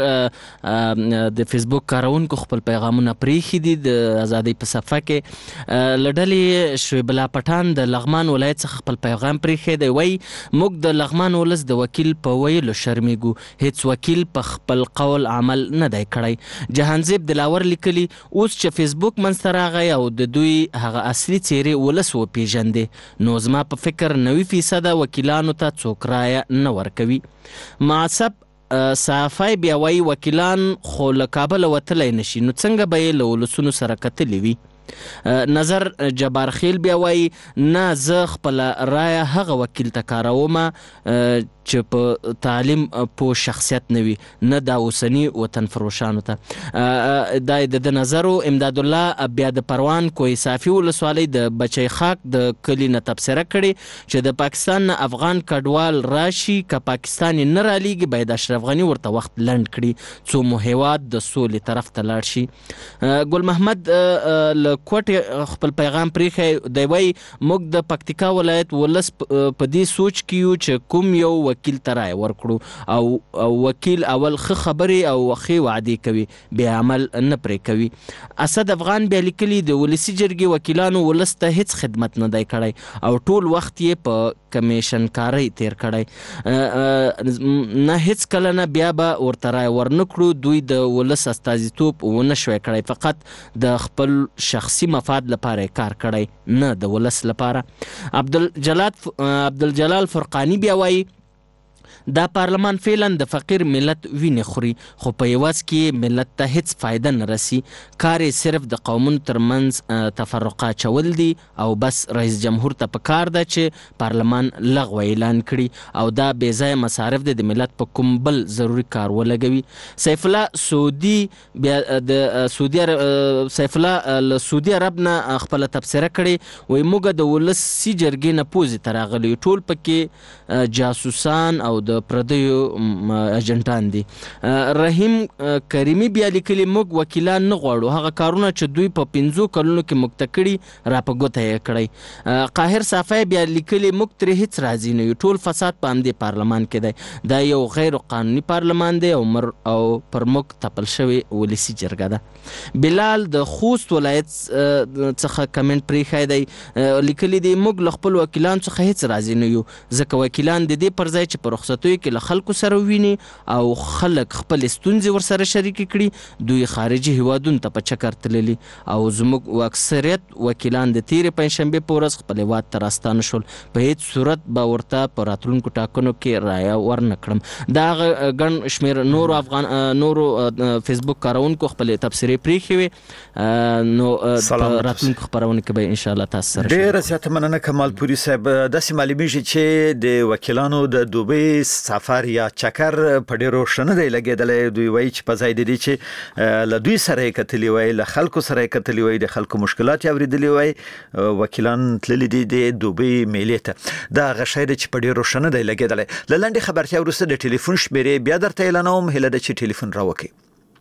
د فیسبوک کارونکو خپل پیغامونه پریخي دي د ازادي په صفحه کې. لډلې شعیب الله پټان د لغمان ولایت څخه خپل پیغام پریخي دی. وای موږ د لغمان ولس د وکیل په ویلو شرمېږو، هیڅ وکیل په خپل قول عمل نه دی کړی. جهانزیب دلاور لیکلی اوس چې فیسبوک منځته راغی او د دوی هغه اصلي څیرې ولس وپیژندې، نو زما په فکر 90% وکیلانو ته څوک رایه نه ورکوي. معصب صافای بیا وای وکیلان خو له کابل وتلی نشي، نو څنګه به یې له ولسونو سره کتلی وي. نظر جبار خیل بیا وای نه زه خپل رایه هغه وکیل ته کاروم چې په تعلیم په شخصیت نوي، نه دا اوسنی وطن فروشانو ته. دا د نظرو امداد الله بیا د پروان کوی صافی ولسوالۍ د بچی خاک د کلی نه تبصره کړي چې د پاکستان نه افغان کډوال راشي که پاکستان نه رالیږي باید اشرف غنی ورته وخت لنډ کړي څو مو هیواد د سولې طرف ته لاړ شي. ګل محمد کوټ خپل پیغام پریخي دی. وای موږ د پکتیکا ولایت ولس په دې سوچ کیو چې کوم یو وکیل ته رای ورکړو او وکیل اول خبري او ښې وعدې کوي بیا عمل نه پرې کوي. اسد افغان بیا لیکلي د ولسی جرګې وکیلانو ولس ته هیڅ خدمت نه دی کړی او ټول وخت یې په کمیشن کاری تیر کړی، نه هیڅ کله نه بیا به ورته رای ورنکړو. دوی د ولس استازیتوب ونه شوی کړی، فقط د خپل شخصي مفاد لپاره کار کړی، نه د ولس لپاره. عبدالجلال فرقانی بیا وایي دا پارلمان فعلا د فقیر ملت وینې خوري، خو په یواز کې ملت ته هیڅ فایده نه رسی. کار یې صرف د قومونو ترمنځ تفرقه چول دي او بس رئیس جمهور ته پکار ده چې پارلمان لغوه اعلان کړي او دا بې ځایه مصارف د ملت په کوم بل ضروري کار ولګوي. سیف الله سعودي بیا د سیف الله له سعودي عرب نه خپل تبصره کړي. وایي موږ د ولسي جرګې نه پوزې ته راغلي، ټول پکې جاسوسان او د پردیو اجنټان دي. رحیم کریمی بیا لیکلي موږ وکیلان نه غواړو، هغه کارونه چې دوی په 15 کلونو کې موږ ته کړي را په ګوته یې کړی. قاهر صافی بیا لیکلي موږ ترې هیڅ راضي نه یو، ټول فساد په همدې پارلمان کې دی، دا یو غیر قانوني پارلمان دی او پر موږ تپل شوی ولسی جرګه ده. بلال د خوست ولایت څخه کمنټ پریښی دی، لیکلي دی موږ له خپل وکیلان څخه هیڅ راضي نه یو، ځکه وکیلان د دې پر ځای چې په رخصتیو کې له خلکو سره ویني او خلک خپل ستونزې ورسره شریک کړي، دوی خارجي هیوادونو ته په چکر تللي او زموږ اکثریت وکیلان د تیرې پنجشنبې په ورځ خپل هیواد ته راستانه شول، په هیڅ صورت به ورته په راتلونکو ټاکنو کې رایه ورنه کړم. دا ګڼ شمېر نورو فیسبوک کارونکو خپل تبصرې پریښې وې، نو په راتلونکو خپرونو کې به انشاءالله تاسو سره ډېره زیاته مننه کمالپوري صاحب. داسې معلومیږي چې د وکیلانو د دوبۍ سفر یا چکر په ډیرو شنه دی لګیدلې. دوی وایي چې په ځای د دې چې له دوی سره کتلی وای، له خلکو سره کتلی وای، د خلکو مشکلات اوریدلی وای، وکیلان تللی دي د دوبۍ میلې ته. دا غشای د چې په ډیرو شنه دی لګیدلې. لنډي خبرتیا وروسته د ټلیفون شمیرې بیا درته اعلانوم، هله د چې ټلیفون راوکي.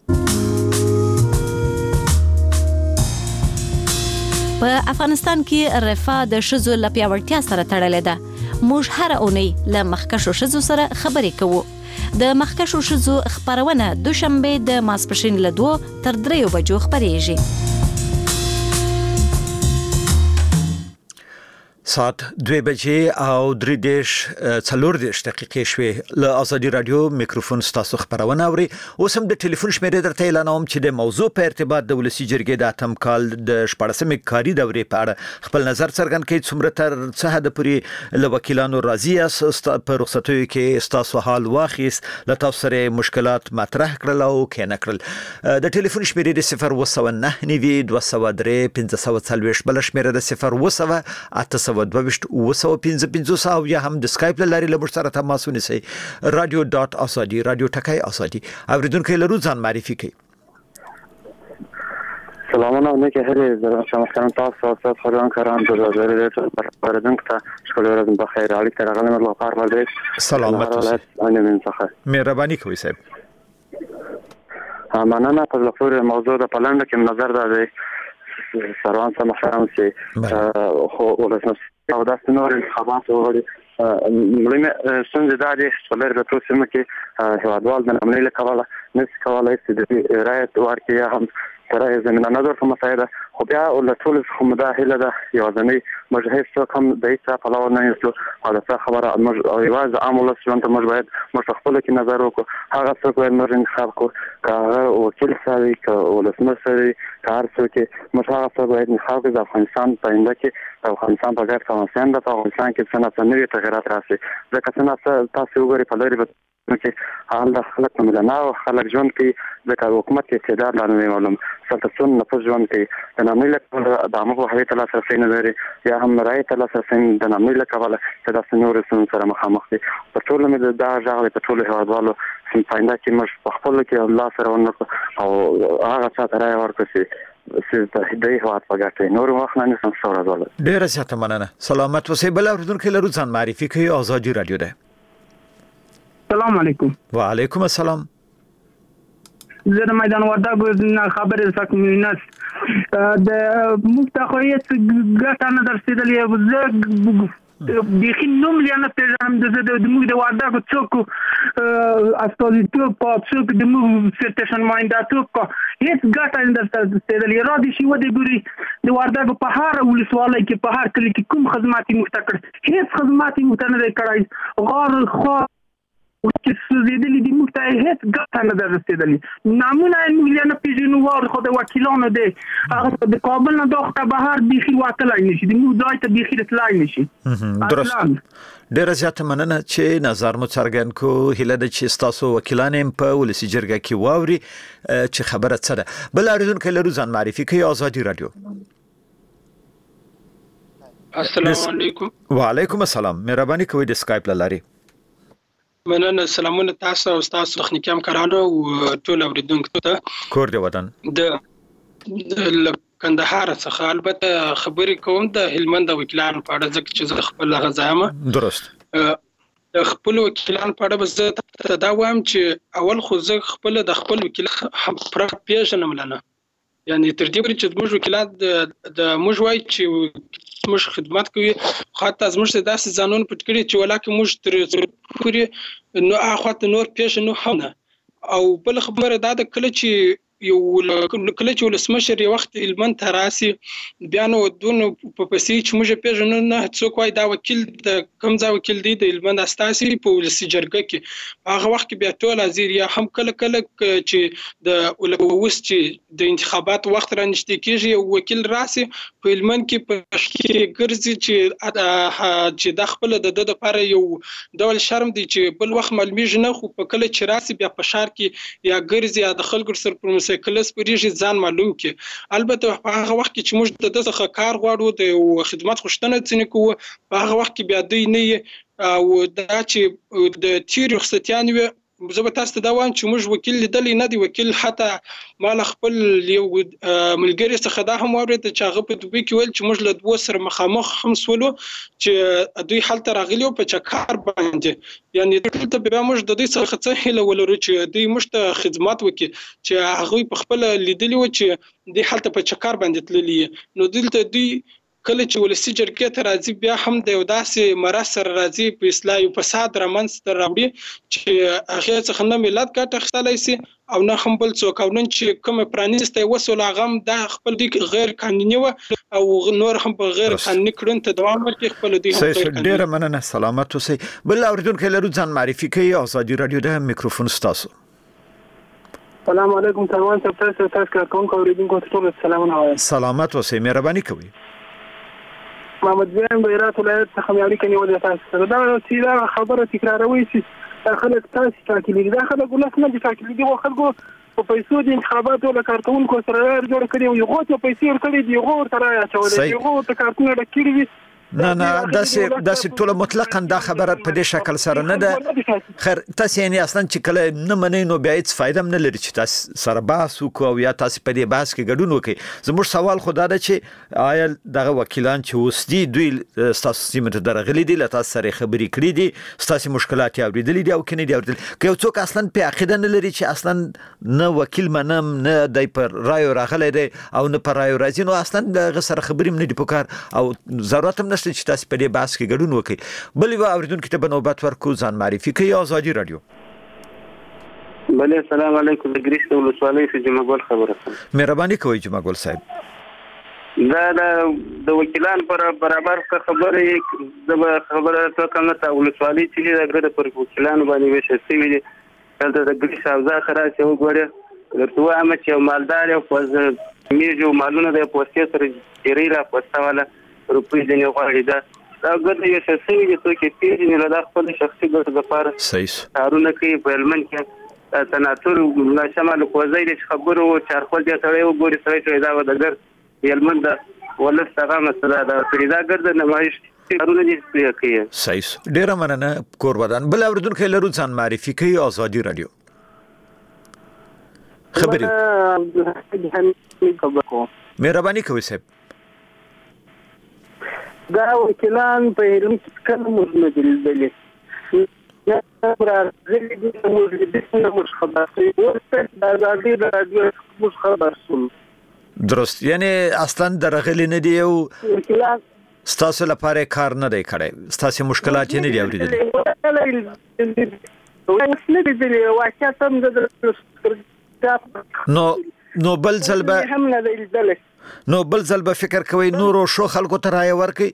په افغانستان کې رفاه د ښځو له پیاوړتیا سره تړلې ده. موږ هر اونۍ له مخکښو ښځو سره خبرې کوو. د مخکښو ښځو خبرونه دوشنبه د ماسپښین له 2 تر 3 بجو خبرېږي. ساعت 2 بجې او 3:40 دقیقې شوې له ازادي رادیو میکروفون ستاسو خبرونه اوري. اوس هم د ټلیفون شمیرې درته اعلانوم چې د موضوع په ارتباط د ولسی جرګې د اتم کال د 14مې کاري دورې په اړه خپل نظر څرګند کړي. څومره تر څه حد پورې له وکیلانو راضي یاست په رخصتیو کې ستاسو حال واخیست، له تاسو سره مشکلات مطرح کړل او کې نه کړل. د ټلیفون شمیرې د 019 نیوي 203 540 بل شمیره د 0 22 او یا هم د سکایپ لاري له موږ سره تماس ونیسئ. radio.asadi رادیو ټکای اسادي اوریدونکو لرو ځان معرفي کړئ. سلامونه نیکه هرې زه محترم تاسو او خبران کاران د وزارت پردونکو ته شکر ورځم بخیر علي تر غلم الله خیر ورته سلامت اوسئ. انا من څخه مهرباني کوئ صاحب. مننه په لپاره موضوع د پلان کې نظر ده سروان صاحب محترم چې خو ولسمشر او د نور انتخابات وغوړي ملي څنګه د دې څلور د ټول سم کې هوادوال د عملي لکواله نس کوله چې د رایت ورکړي هم ترې زمينه نظر په مسایده خو بیا ول ټول خمده هله ده یو ځنی مجهز څو کم د ایسا په لور نه یو او دا خبره او یواز عامل سلام ته مجبور مشخصه کې نظر وکړو هغه څه کوي نور انتخاب کو کاغه وکیل ساري ک ولسمشر کار څه کې مشخصه څه باید انتخاب د افغانستان په انده کې افغانستان په ګټه افغانستان د افغانستان کې څنګه نوې تغیرات راشي ځکه څنګه تاسو وګورئ په لوري چې حال د خلک ملنا او خلک ژوند کې د حکومت کې استعداد لري معلوم ستاسو نه ژوند کې د نامي لپاره د عامه په هیته لا سره نه لري یا هم راي ته لا سره د نامي لپاره چې د نور سره مخامخ دي په ټول مې د ځاغلي په ټول هوادوالو څنګه چې موږ په خپل کې الله سره ونکړو او هغه څه راي ورکړي چې د هیواد په ګټه نور وخت نه نسم سوال ډیر زیاته مننه. سلامت اوسئ. بل اوریدونکو لرو ځان معرفي کوي. ازادي رادیو ده. السلام علیکم. وعلیکم السلام. زه د میدان وردګو خبرې سکمینس د مفتاخیت ګټه نه درسیدلې زه بخي نوم لیانه پیژنم د موږ د وردګو څوک استازیتوب په څوک د موږ سټیشن ماینداتوب هیڅ ګټه نه درسیدلې را دي شي و د ګوري د وردګو په هر ولسوالۍ کې په هر کلی کې کوم خدماتي مفتکر هیڅ خدماتي مفتنه کړای غار خو چې زیدلی دی موږ ته هیڅ ګټه نه درسېدلې نامونه موږ نه پیژنو وار خو د وکیلانو دی هغه د کابل نه دغه بهر بيخي واتلای نشي د موږ ځای ته بيخي راتلای نشي. درست. ډیر زیاته مننه چې نظر مو څرګند کو. هله د چې تاسو وکیلان په ولسی جرګه کې واوري چې خبره څه ده. بل اړیدونکو لرو ځان معرفي کوي. ازادي رادیو. السلام علیکم. وعلیکم السلام. مهرباني کوئ د سکایپ لاري. مننه. سلامونه تاسو او تاسو تخنیکی همکارانو او ټول اوریدونکو ته. کور دی ودان د کندهار څخه البته خبرې کوم د هلمند وکیلانو په اړه ځکه چې زه خپل غزامه. درست. د خپل وکیلانو په اړه زه دا وایم چې اول خو زه خپل د خپل وکیل پر پیژنم لنه یعنی تر دې پورې چې موږ وکیلات د موږ وای چې موږ خدمت کوي خاطر زموږ داسې ځانون پټ کړی چې ولکه موږ تر پورې نو اخوات نور پیژنو هم او بل خبره دا د کله چې یو کله چې ولسمشر یو وخت علمن تراسي بیا نو دون په پسې چې موږ پیژنو نه څوک وای دا وکیل د کوم ځای وکیل دی د علمن استاسي په ولسی جرګه کې هغه وخت بیا ټول ازیر یا هم کله چې د اوس چې د انتخابات وخت را نشته کېږي وکیل راسي په علمن کې په شکل ګرځي چې د خپل د لپاره یو ډول شرم دی چې بل وخت معلومیږي نه خو په کله چې راسي بیا په شهر کې یا ګرځي یا د خلکو سره کلس پریږي ځان معلوم کې البته په هغه وخت کې چې موږ د څخه کار غواړو د خدمات خوشتنه څنګه کوو په هغه وخت کې بیا دوی نه او دا چې د تیر رخصتیان وي زه به تاسو ته دا وایم چې موږ وکیل لیدلی نه دی وکیل حتی مال خپل یو ملګری څخه دا هم اورید چې هغه په دوی کې ویل چې موږ له دوه سره مخامخ هم سولو چې دوی حالت راغلی په چکر باندې یعنی ټول بیا موږ د دوی څخه څه هله ولرو چې دوی موږ ته خدمات وکړي چې هغه په خپل لیدلی و چې دوی حالت په چکر باندې تللی نو دلته دوی کله چې ولسی جرګې ته راځي بیا هم د یو داسې مرز سره راځي په اصلاح او فساد رامنځته راوړي چې هغه څخه نه ملت ګټه اخیستلای شي او نه هم بل څوک او نن چې کوم پرانیسته وسول غم د خپل دی غیر قانوني او نور هم په غیر قانوني کړن ته دوام ورکړي خپل دی هم غیر قانوني. ډیر مننه سلامت اوسئ. بل اوریدونکو لرو ځان معرفي کوي. ازادي رادیو د میکروفون ستاسو. السلام علیکم سلمان صاحب تاسو کارکونکو اوریدونکو ټول سلامونه وایم. سلامت اوسئ. مهرباني کوئ. محمد زین بیرات ولایت څخه مې اړیکه نیولې تاسو دا چې دا خبره تکراروي چې خلک تاسو ټاکلي دا خلک ولس نه دي ټاکلي دي خلکو په پیسو د انتخاباتو له کارکونکو سره جوړ کړي او یو څه پیسې ورکړي دي یو تر اچولې یو ته کارتونه ډکړي دي. نه داسې ټول مطلقاً دا خبره په دې شکل سره نه ده. خیر تاسو یې اصلا چې کله نه منئ نو بیا هیڅ فائدہ نه لري چې تاسو سره بحث وکړو او یا تاسو په دې بحث کې ګډون وکړئ. زموږ سوال خو دا ده چې آیا دغه وکیلان چې اوس دي دوی تاسو سیمه ته درغلي دي له تاسو سره خبرې کړې دي تاسو مشکلات یې اوریدلې دي او کني دي اوریدل که یو څوک اصلا په عقیده نه لري چې اصلا نه وکیل منم نه دای پر رایو راغلی دی او نه پر رایو راځي نو اصلا دغه سره خبرې نه دي پکار او ضرورت هم نشته چې تاسو په دې بحث کې ګډون وکړئ. بل یو اوریدونکو ته نوبت ورکو ځان معرفي کوي. ازادي رادیو. بله السلام علیکم د ګریش د ولسوالۍ څخه جمعه ګل خبره کوم. مهرباني کوئ جمعه ګل صاحب. دا د وکیلان پر برابر خبره خبره ته کومه ته ولسوالۍ چې د پر وکیلان باندې وشي سوي دي دلته د ګریش اوزا خراس یو ګوره ورته وایم چې مالدار او پوز میجو مالونه د پوسټ سره جری را پوسټواله روپی د نه غواړي دا ګټه یو څه سوي دي چې پیژنې له خپل شخصي ګټو لپاره صحیح کارونه کوي په علمن کې تناتور لا شمال کوزای د خبرو چارخول دي سره یو ګوري سره چې دا ودګر علمن دا ولس څنګه مسله دا فریدا ګرځ نمایش کارونه دي کوي. صحیح ډیر مننه قربان. بل اوریدونکو لرو ځان معرفي کوي. ازادي رادیو خبري مهرباني کوئ صاحب. دا وکیلان په علم کې کله موږ نه دي یا راغلي دي موږ دې نه خبرې ورته دا راځي موږ خبر سول درست یعنی اصلا درغلي نه دی او ستاسو لپاره کار نه دی کړی ستاسو مشکلات نه دی اوریدل نو بل ځل به فکر کوي نورو شو خلکو ته رائے ورکړي.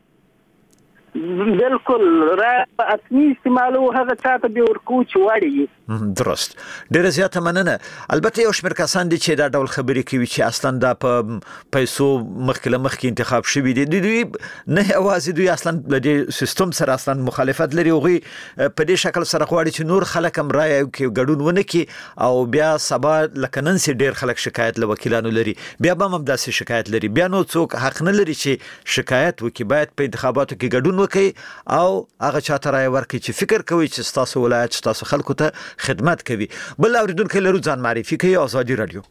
بالکل را اصلي استعمالو هغه چاته به ورکو چې واړي. درست ډیره زیاته مننه. البته یو شمېر کسان دي چې دا ډول خبرې کوي چې اصلا دا په پیسو مخکې انتخاب شوی دي دوی نه اوازې دوی اصلا د دې سیستم سره اصلا مخالفت لري او په دې شکل سره غواړي چې نور خلک هم رائے کوي ګډون ونه کړي او بیا سبا لکه نن سي ډیر خلک شکایت له وکیلانو لري بیا به هم داسې شکایت لري بیا نو څوک حق نه لري چې شکایت وکړي باید په انتخاباتو کې ګډون وکړي او هغه چاته رائے ورکړي چې فکر کوي چې تاسو ولایت تاسو خلکو ته خدمت کوي. بل اوریدونکو لرو ځان معرفي کوي. ازادي رادیو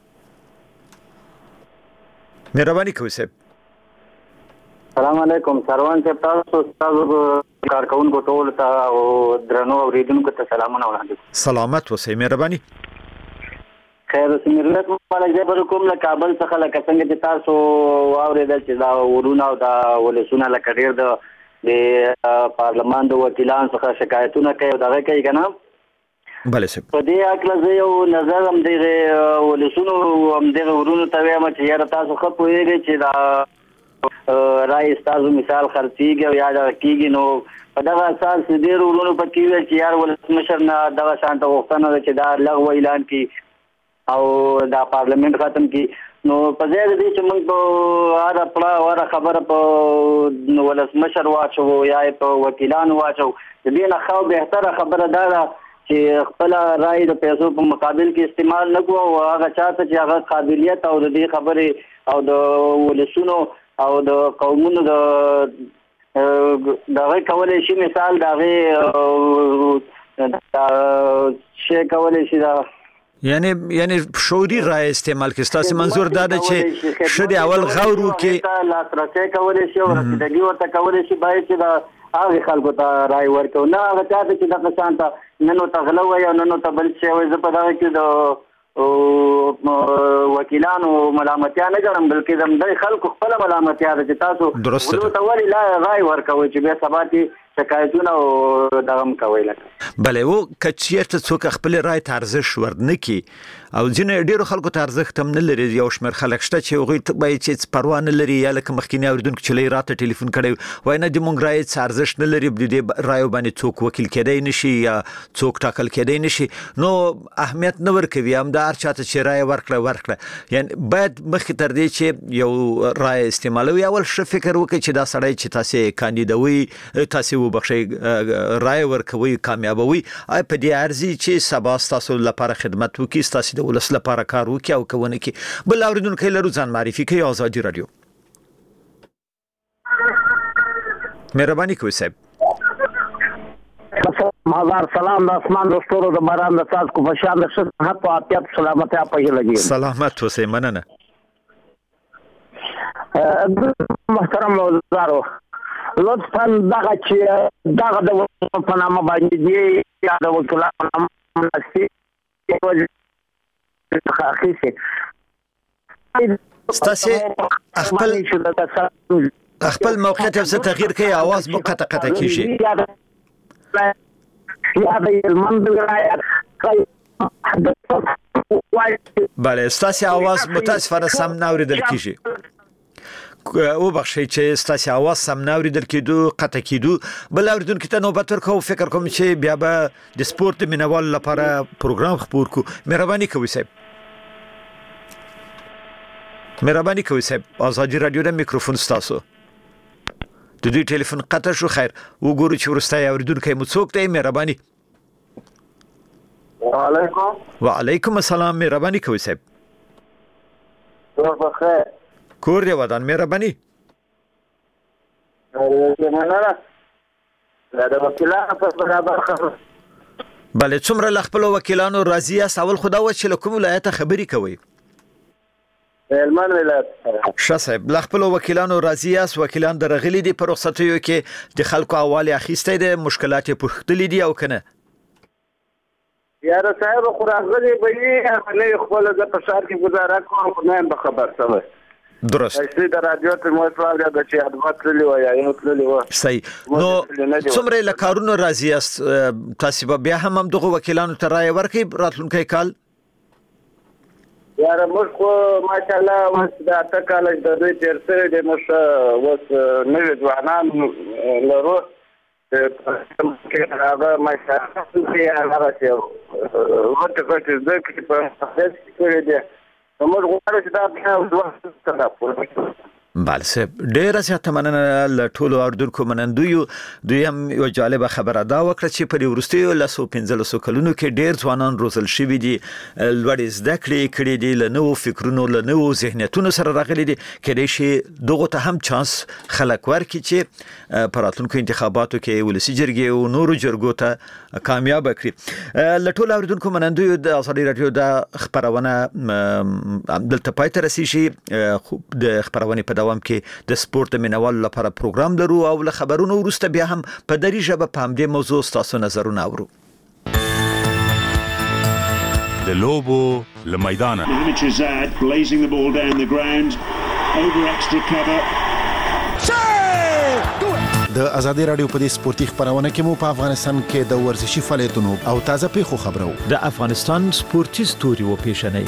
مهرباني کوئ صاحب. السلام علیکم سروان صاحب تاسو کارکونکو ټول ته او درنو اوریدونکو ته سلامونه وړاندې. سلامت اوسئ. مهرباني. خیر سمرلت مالک جبر کوم له کابل څخه لکه څنګه چې تاسو واورېدل چې دا ورونه او دا ولسونه لکه ډیر د پارلمان د وکیلان څخه شکایتونه کوي او دغه کوي کنه. بله صاحب په دې اکل یو نظر هم دی ولسونو هم دغه ورونو ته وایم چې یاره تاسو خو پوهیږئ چې دا رای تاسو مثال خرڅیږي او یا دا کیږي نو په دغه اساس ډیر ورونو په کې ویل چې یار ولسمشر نه دغه شانته وختونه چې دا لغوه اعلان کی او دا پارلیمنت ختم کی نو په ځای دې چې موږ په هر خپل خبره په ولسمشر واچو یا په وکیلانو واچو دې نه خو به تر خبره دا چې خپل رائے د پیسو په مقابل کې استعمال نه کوو او هغه چاته چې هغه قابلیت او د دې خبرې او د ولسونو او د قومونو دغه کولای شي مثال دغه شي کولای شي دا یعنی شعوري رائے استعمال کې ستاسو منظور دا ده چې شدي اول غور وکړي لاسرسي کولای شي او رسیدګي ورته کولای شي باید چې دا هغه خلکو ته رائے ورکړو نه هغه چاته چې دغه شانته نن نو تغلو یا نن نو تبل شي او زه په دغه کې د وکیلانو ملامتیا نه ګڼم بلکې د خلکو خپل ملامتیا ده چې تاسو ولو ته ولې لا رای ورکوئ چې بیا سبا کې شکایتونه او دغه هم کوئ بله و که چېرته څوک خپل رای ته ارزښت ورنکړي او ځینې ډېرو خلکو ته ارزښت هم نه لري یو شمېر خلک شته چې هغوی ته باید چې پروا نه لري یا لکه مخکیني اورېدونکو چې راته ټلیفون کړی وایي نه د موږ رای څه ارزښت نه لري د دې رایو باندې څوک وکیل کېدی نه شي یا څوک ټاکل کېدی نه شي نو اهمیت نه ورکوي همدا هر چاته چې رای ورکړه یعنی باید مخکې تر دې چې یو رای استعمالوي اول ښه فکر وکړي چې دا سړی چې تاسې کاندیدوي تاسې وبخښئ رای ورکوي کامیابوي آیا په دې ارزي چې سبا ستاسو لپاره خدمت وکړي ستاسې د ولس لپاره کار وکړي او کوونه کې بل اورېدونکی لرو ځان معرفي کوي ازادي راډیو مهرباني کوئ صاحب هزار سلام د اسمان د ستورو د باران د څاڅکو په شان د صحت او عافیت سلامتیا په هیله لګي سلامت اوسئ مننه محترم وزارو لطفا دغه چې دغه د په نامه باندې دی یا د وکیلانو نامه نشي ستاسې خپل موقعیت څه تغییر کوي आवाज مو قطع کیږي بله ستاسې आवाज متاسفانه سم نه اورېدل کیږي وبخښئ چې ستاسې आवाज سم نه اورېدل کېدو قطع کېدو بل اورېدونکي ته نوبت ورکوو فکر کوم چې بیا به د سپورت د مینوالو لپاره پروګرام خپور کړو مهرباني کوئ صاحب مهرباني کوئ صاحب ازادي راډیو د میکروفون ستاسو د دوی ټلیفون قطع شو خیر وګورو چې وروستی اورېدونکی مو څوک دی مهرباني وعلیکم السلام مهرباني کوئ صاحب کور دی ودان مهرباني بله څومره له خپلو وکیلانو راضي یاست اول خو دا ووایه چې له کوم ولایته خبرې کوئ هلمند ولایت ښه صاحب له خپلو وکیلانو راضي یاست وکیلان درغلي دي په رخصتیو کې د خلکو احوال یې اخیستی دی مشکلات یې پوښتلي دي او که نه یاره صاحب خو راغلي به یې نه خپله زه په ښار کې ګزاره کوم خو نه یم به خبر شوی درست اصلي د رادیو ته مو سوال دی چې ادوات تللی وای یا یو تللی وای صحیح نو څومره له کارونو راضي یاست تاسو به بیا هم دغه وکیلانو ته رایه ورکړئ راتلونکی کال یاره موږ خو ماشاءالله اوس د اته کاله د دوی تېر شوي دی موږ اوس نوي ځوانان لرو هغه ماشاءالله هغسې غټې غټې زده کړې په هڅې کړې دي موږ غواړو چې دا بیا بله صاحب ډېره زیاته مننه له ټولو اورېدونکو منندویو دوی هم یوه جالبه خبره دا وکړه چې په دې وروستیو 15 کلونو کې ډېر ځوانان روزل شوي دي لوړې زده کړې کړي دي له نوو فکرونو له نوو ذهنیتونو سره راغلي دي کېدای شي دغو ته هم چانس خلک ورکړي چې په راتلونکو انتخاباتو کې ولسي جرګې او نورو جرګو ته کامیابه کړي له ټولو اورېدونکو منندویو د ازادي راډیو دا خپرونه دلته پای ته رسیږي د خپرونې په دوام کې د سپورت د مینوالو لپاره پروګرام لرو او له خبرونو وروسته بیا هم په دري ژبه په همدې موضوع ستاسو نظرونه اورو د لوبو له میدانه د ازادي راډیو په دې سپورتي خبرونه کې مو په افغانستان کې د ورزشي فعالیتونو او تازه پیښو خبرو د افغانستان سپورتي ستوري و پیښنې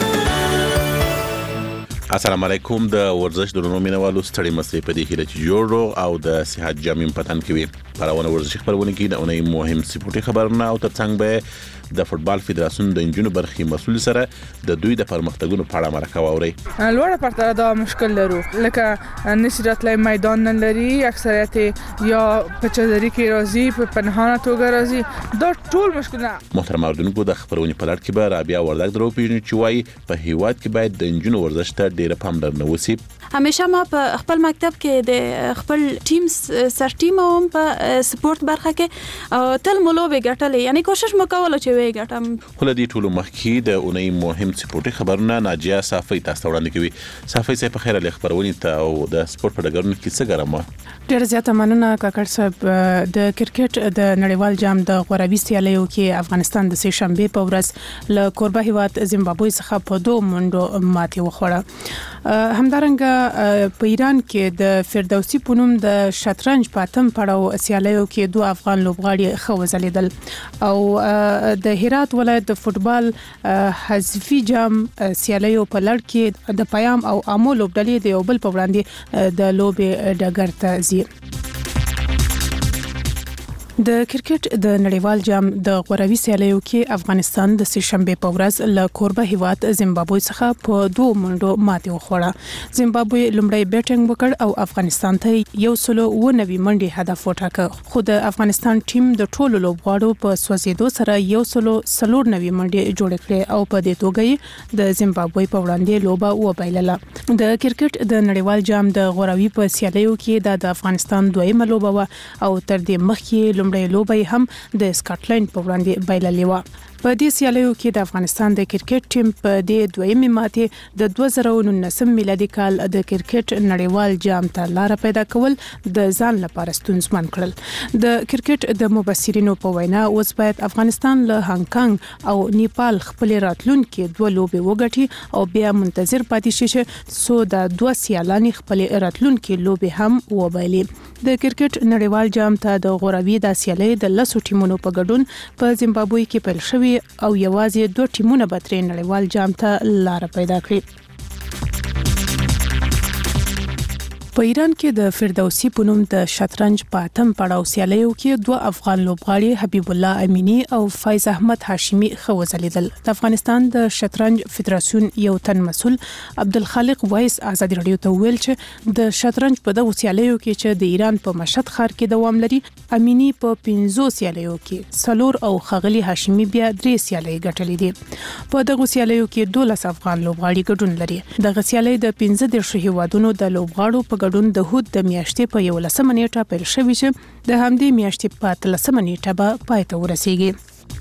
السلام علیکم د ورزش د رونو مینوالو ستړي مستي په دې هیله چې جوړو او د صحت جامع پتن کوي پرونه ورزشي خبرونه کې د اونۍ مهم سپورتي خبرونه او ترڅنګ به د فوتبال فدراسیون د انجونو برخي مسؤل سره د دوی د پرمختګونو په اړه مرکه واوري لوړه پرتله دا مشکل لرو لکه نشرت لای میدان نه لري اکثریت یا په چدري کې راځي په پنهانه توګه راځي دا ټول مشکلونه محترم اردوونکو د خبرونې په لړ کې به رابعه وردګ درو پیژنې چې وایي په هیواد کې باید د انجونو ورزش ته ډیره پاملرنه وسی. همیشه ما په خپل مکتب کې د خپل ټیم سر ټیم هم په سپورت برخه کې تل ملوبه ګټلې، یعنی کوشش وکول چې وې ګټم. خو لدی ټولو مخکې د اونۍ مهم سپورتي خبرونه ناجیه صافی تاسو وړاندې کوي. صافی صاحب په خیر له خبرونه ته او د سپورت په ډګرونو کې څه ګرمه؟ ډېر زیاته مننه کاکړ صاحب. د کرکټ د نړیوال جام د غوراوي سیالیو کې افغانستان د سه شنبه په ورځ له کوربه هیواد زیمبابوې څخه په 2 منډو ماتې وخوړه. همدارنګه په ایران کې د فردوسی پونم د شطرنج پاتم پړاو سیالیو کې 2 افغان لوبغاړي خوځلیدل او د هرات ولایت د فوتبال حذفي جام سیالیو په لړ کې د پیام او امو لوبډلې د یو بل په وړاندې د لوبې ډګر ته ځي. د کرکټ د نړیوال جام د غوراوي سیالیو کې افغانستان د سه شنبه په ورځ له کوربه هیواد زیمبابوې څخه په 2 منډو ماتې وخوړه. زیمبابوې لومړی بیټینګ وکړ او افغانستان ته 190 منډي هدف وټاکه، خو د افغانستان ټیم د ټولو لوبغاړو په سوځېدو سره 194 منډي جوړ کړې او په دې توګه د زیمبابوې په وړاندې لوبه وبایلله. د کرکټ د نړیوال جام د غوراوي په سیالیو کې د افغانستان دویمه لوبه و او تر دې مخکې لومړی لوبه هم د سکاټلند په وړاندې بایللې و. په دې سیالیو کې د افغانستان د کرکټ ټیم په دې دویمه ماتې د 2019 میلادي کال د کرکټ نړیوال جام ته لار پیدا کول د ځان لپاره ستونزمن کړل. د کرکټ د مبصرینو په وینا اوس باید افغانستان له هانګ کانګ او نیپال خپل راتلونکي 2 لوبې وګټي او بیا منتظر پاتې شي سو د 2 سیالانی خپل راتلونکي لوبې هم وبایلي. د کرکټ نړیوال جام ته د غوراوي د سیالۍ د 10 ټیمونو په ګډون په زیمبابوې کې پیل شوی او یوازې 2 ټیمونه به تر نړیوال جام ته لار پیدا کړي. په ایران کې د فردوسی پونم د شطرنج پاتم پړاو سیالیو کې 2 افغان لوبغاړي حبیب الله امینی او فیض احمد هاشمی خوځلیدل. د افغانستان د شطرنج فدراسیون یو تن مسول عبدالخالق وایس آزاد رادیو ته ویل چې د شطرنج په دغه سیالیو کې چې د ایران په مشهد ښار کې دوام لري، امینی په 15 سیالیو کې 4 او خغلی هاشمی بیا 3 سیالۍ ګټلې دي. په دغه سیالیو کې 12 افغان لوبغاړي ګډون لري. دغه سیالۍ د 15 هیوادونو د لوبغاړو په ګډون د هود د میاشتې په 11 نیټه پیل شوې چې د همدې میاشتې په 13 نیټه به پای ته ورسیږي.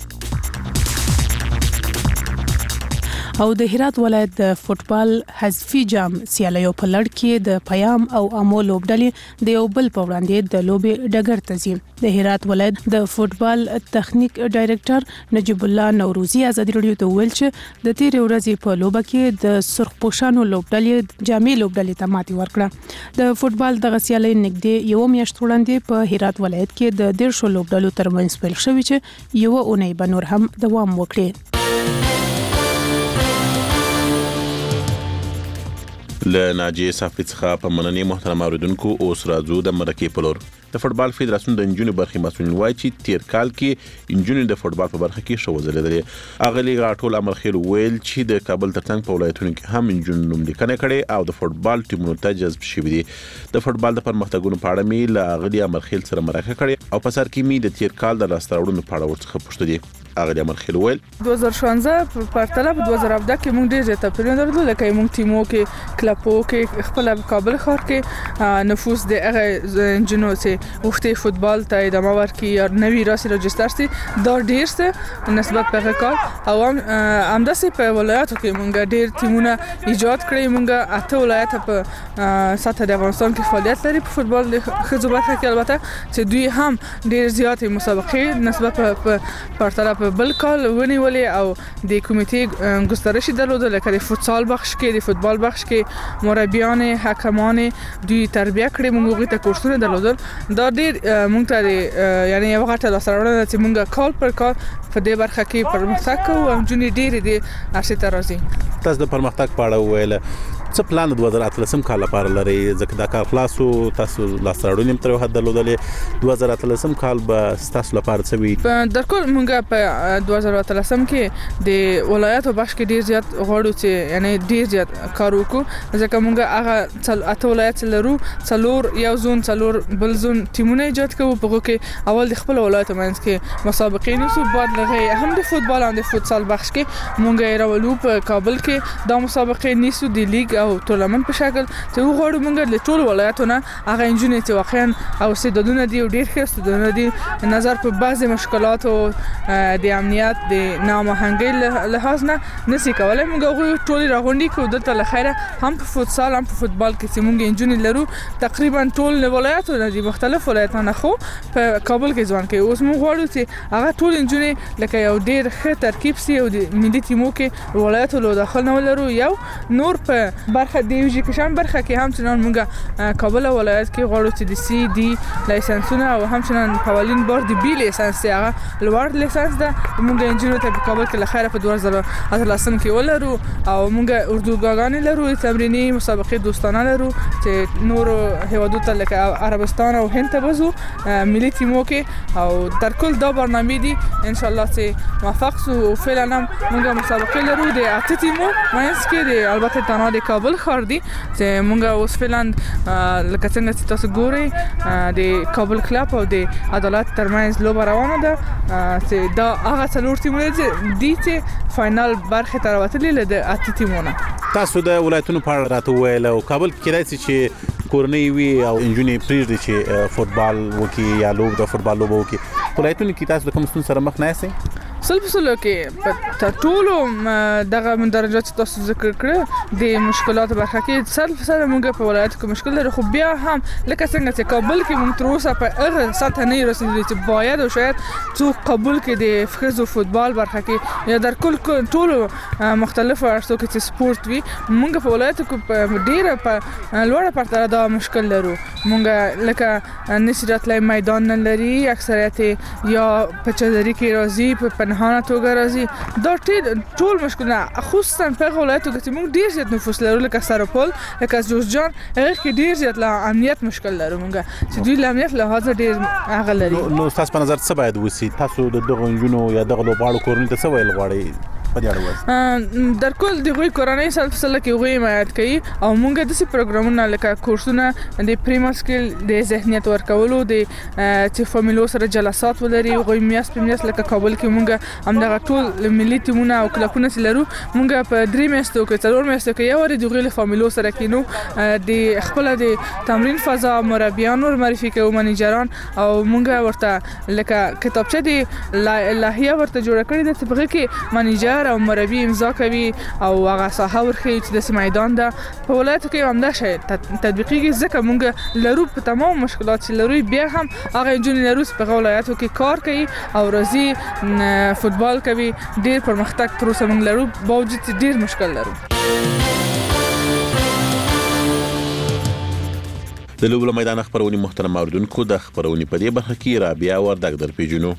او د هرات ولایت د فوتبال حذفي جام سیالیو په لړ کې د پیام او امو لوبډلې د یو بل په وړاندې د لوبې ډګر ته ځي. د هرات ولایت د فوتبال تخنیک ډایریکټر نجیب الله نوروزی آزاد رادیو ته ویل چې د تیر ورځې په لوبه کې د سرخپوشانو لوبډلې جامع لوبډلې ته ماتې ورکړه. د فوتبال دغه سیالۍ نږدې یو میاشت وړاندې په هرات ولایت کې د 150 لوبډلو ترمنځ پیل شوې چې یو اونۍ به نور هم دوام وکړي. له ناجیه صافی څخه په مننې محترم اوریدونکو اوس راځو د مرکې په لور. د فوتبال فدراسیون د انجونو برخې مسؤلین وایي چې تیر کال کې انجونو د فوتبال په برخه کې شو وزلېدلې. اغلی غاټول امر خیر ویل چې د کابل ترڅنګ په ولایتونو کې هم انجونو نوم لیکنه کړي او د فوتبال ټیمونو ته جذب شوي دي. د فوتبال د پرمختګونو په اړه می له اغلی امر خیر سره مرکه کړي او په سر کې می د تیر کال د لاستراوړنو په اړه ورڅخه پوښتنه دي. اغلی امر خیر ویل 2016 په پرتله په 2017 کې موږ ډېر زیات پرې درلود، لکه موږ ټیمو کې کلبو کې خپل کابل ښار کې نفوس د هغه انجونو چې وختي فوتبال ته ادامه ورکړي یا نوی راسي رجستر سي دا ډیر څه نسبت په کال او همداسې په ولایتو کې موږ ډیر ټیمونه ایجاد کړی. موږ اته ولایت په سطح د افغانستان کې فعالیت لري په فوتبال د خځو برخه کې، البته چې دوی هم ډیر زیات مسابقې نسبت په پرتله بل کال ونیولې او د کمیټې ګسترش درلود، لکه د فوتسال بخش کې د فوتبال بخش کې مربیان حکمان دوی تربیه کړې، موږ ته کورسونه درلودل. دا ډیر موږ ته یعنی یو غټه لاسته چې موږ کال پر کال په دې برخه کې پرمختګ کوو او جونې ډیر دي ارشته راځي. تاسو د پرمختګ په اړه ویل څه پلان د 2013 کال لپاره لري؟ ځکه دا کار خلاصو تاسو لاسته تر حد درلودلې 2013 کال به تاسو لپاره څه وي؟ در کل موږ په 2013 کې د ولایتو بخش کې ډیر زیات غواړو چې یعنی ډیر زیات کار وکړو، ځکه موږ هغه اته ولایت لرو، څلور یو زون څلور بل زون ټیمونه ایجاد کوو. په هغه کې اول د خپل ولایتو منځ کې مسابقې نیسو، بعد لغه هم د فوتبال او د فوتسال بخش کې موږ راولو په کابل کې دا مسابقې نیسو د لیګ او ټورنمنت په شکل چې وګورو موږ د ټول ولایتونو هغه انجونې چې واقعا او استعدادونه دي او ډیر ښه استعدادونه دي نظر په بعضی مشکلات او د امنیت د نامهنګۍ لحاظ نه نسی کولای موږ ټول راغونډي کو دلته لخيره هم په فوتسال هم په فوتبال کې چې موږ انجونې لرو تقریبا ټول ولایتونه دي مختلف ولایتونه خو په کابل کې ځوان کې اوس موږ غواړو چې هغه ټول انجونې لکه یو ډیر ښه ترکیب سي او د ملي ټیمو کې ولایتونو داخل نه ولرو یو نور په برخه د ایجوکیشن برخه کې هم چې موږ کابل ولایت کې غواړو چې د سی ډي لایسنسونه او هم چې قوانین بور د بي لایسنس هغه لوړ لایسنس ده موږ انجینر ته په کابل کې لخيره په 2013 کې ولرو او موږ اردوګاګان لرو تمرینی مسابقې دوستانه لرو چې نور هیوادو ته لکه عربستان او هند ته وځو ملي ټیمو کې او تر کل دا برنامه دي ان شاء الله چې موفق سو فعلا موږ مسابقې لرو د اته ټیمو مینس کې د البته تنها د کابل ښار دي چې موږ اوس فعلا لکه څنګه چې تاسو ګورئ د کابل کلب او د عدالت ترمنځ لوبه روانه ده چې دا هغه څلور ټیمونه دي چې فائنل برخه ته راوتلي د اته ټیمونه تاسو د ولایتونو په اړه راته ویل او کابل کې راځي چې کورنۍ وی او انجونې پریږدي چې فوتبال وکي یا لوب د فوتبال لوب وکي ولایتونو کې تاسو د کوم ستون سره مخ نه یاست سلسله کې په ټولو دغه درجات تاسو ذکر کړ د مشکلات برخه کې سره موږ په ولایت کې مشکل لري خو بیا هم لکه څنګه چې کابل کې موږ تر اوسه په هغه سطح نه رسیدلی چې باید او شاید څو قبول کې د فخذ فوتبال برخه کې یا در کل ټولو مختلفو ارسو کې چې سپورت وي موږ په ولایت کې په ډیره په لوړه پرتله دا مشکل لرو موږ لکه نصرت لای میدان نه لري اکثریت یا په چادري کې راځي په نهانه توګه راځي دا ټول مشکلونه خصوصا په ولایتو کې موږ ډیر زیات نفوس لرو لکه سرپل لکه جوزجان هغه کې ډیر زیات لا امنیت مشکل لرو موږ چې دوی امنیت له حاضر ډیر هغه لري نو تاسو په نظر څه باید وسی تاسو د دغه انجونو یا دغه لوبغاړو کورنۍ ته څه ویل غواړئ در کل د غوي کورنۍ سلسله کې غوي حمایت کوي او موږ د سي پروګرامونو لکه کورسونه د پریما سکل د ذهنیت ورکولو د چې فامیلو سره جلسات ولري غوي میاس په میاس لکه کابل کې موږ هم دغه ټول ملي ټیمونه او کلبونه لرو موږ په 3 میاشتو کې 4 میاشتو کې یو ور د غوي فامیلو سره کینو د خپل د تمرین فضا مربيان ور معرفي کوي منیجران او موږ ورته لکه کتابچه د لاهیا ورته جوړ کړی د تبغه کې منیجر او مربي امضا کوي او هغه ساحه ورخي چې د میدان ده په ولایت کې هم دا شی تطبیقي ځکه موږ لرو په تمام مشکلات چې لرو بیا هم هغه انجونې لرو په ولایتو کې کار کوي او راځي فوتبال کوي ډیر پرمختګ تر اوسه موږ لرو باوجود ډیر مشکل لرو د لوبو میدان خبرونی محترم اوریدونکو د خبرونی په دې برخه کې رابعه وردګ در پیژنو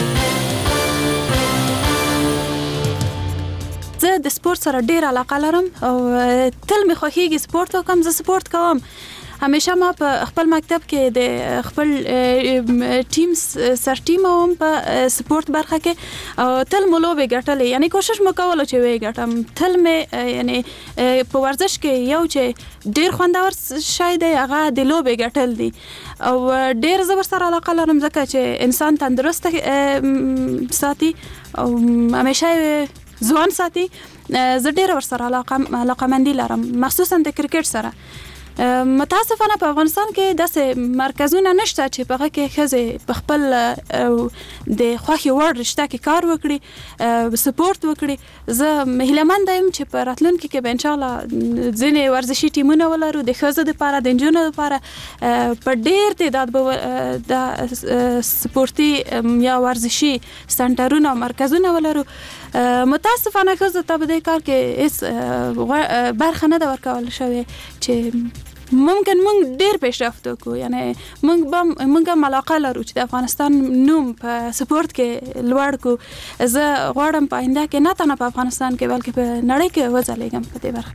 زه د سپورت سره ډیر علاقه لرم او تل می خوښیږي سپورت وکم زه سپورت کوم همیشه ما په خپل مکتب کې د خپل ټیم سر ټیم هم په سپورت برخه کې او تل ملوبه ګټلې یعنی کوشش وکول چې وې ګټم تل می یعنی په ورزش کې یو چې ډیر خوندور شای دی هغه د لوبه ګټل دي او ډیر زبر سره علاقه لرم ځکه چې انسان تندرست ساتي او همیشه ځوان ساتي زه ډیر ور سره علاقه مندي لرم مخصوصا د کرکټ سره متاسفانه په افغانستان کې داسې مرکزونه نشته چې په هغه کې ښځې په خپل د خوښې وړ رشته کې کار وکړي سپورت وکړي زه هیلهمنده یم چې په راتلونکي کې به انشاءالله ځینې ورزشي ټیمونه ولرو د ښځو دپاره د نجونو دپاره په ډیر تعداد به د سپورتي یا ورزشي سنټرونه او مرکزونه ولرو متاسفانه ښځو ته په دې کار کې هیڅ برخه نه ده ورکول شوې چې ممکن موږ ډیر پیشرفت وکړو یعنی موږ علاقه لرو چې د افغانستان نوم په سپورت کې لوړ کو زه غواړم په آینده کې نه تنه په افغانستان کې بلکې په نړۍ کې وځلېږم په دې برخه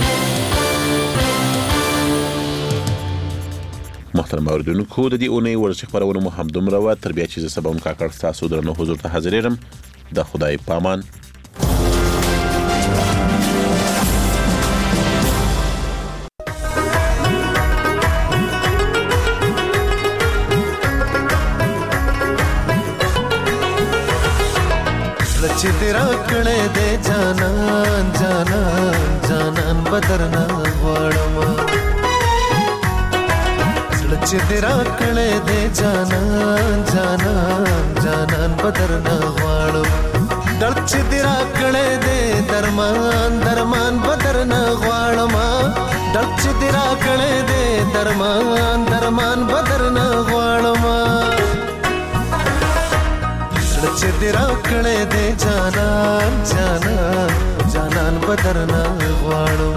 محترم اوریدونکو د دې اونۍ ورزشي خبرونه مو هم دومره و تر بیا چې سبا هم کاکړ تاسو درنو حضور ته حاضرېږم د خدای پامان چې دې راکړې دې جانان جانان جانان بدرنا غواړم چې دې راکړې دې جانان جانان جانان بدرنا غواړم درد چې دې راکړې دې درمان درمان بدرنا غواړم درد چې دې راکړې دې درمان درمان بدرنا غواړم چې دې راکړې دې جانان جانان جانان بدرنا غواړم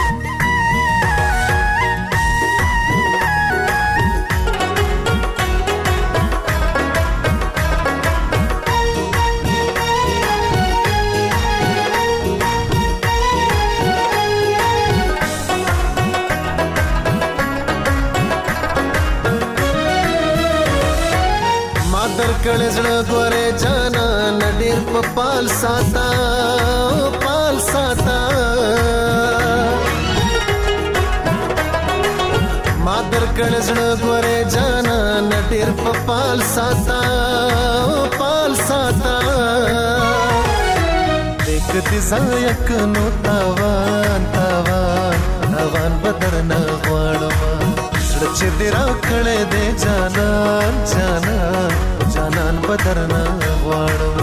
کړه زړه ګوره جانا نډیر په پال ساتا ما در کړه زړه ګوره جانا نډیر په پال ساتا دیک دې زایک نو تاوان تاوان تاوان بدرنا غواړم چې دې راکړې دې جانان جانان جانان بدرنا غواړم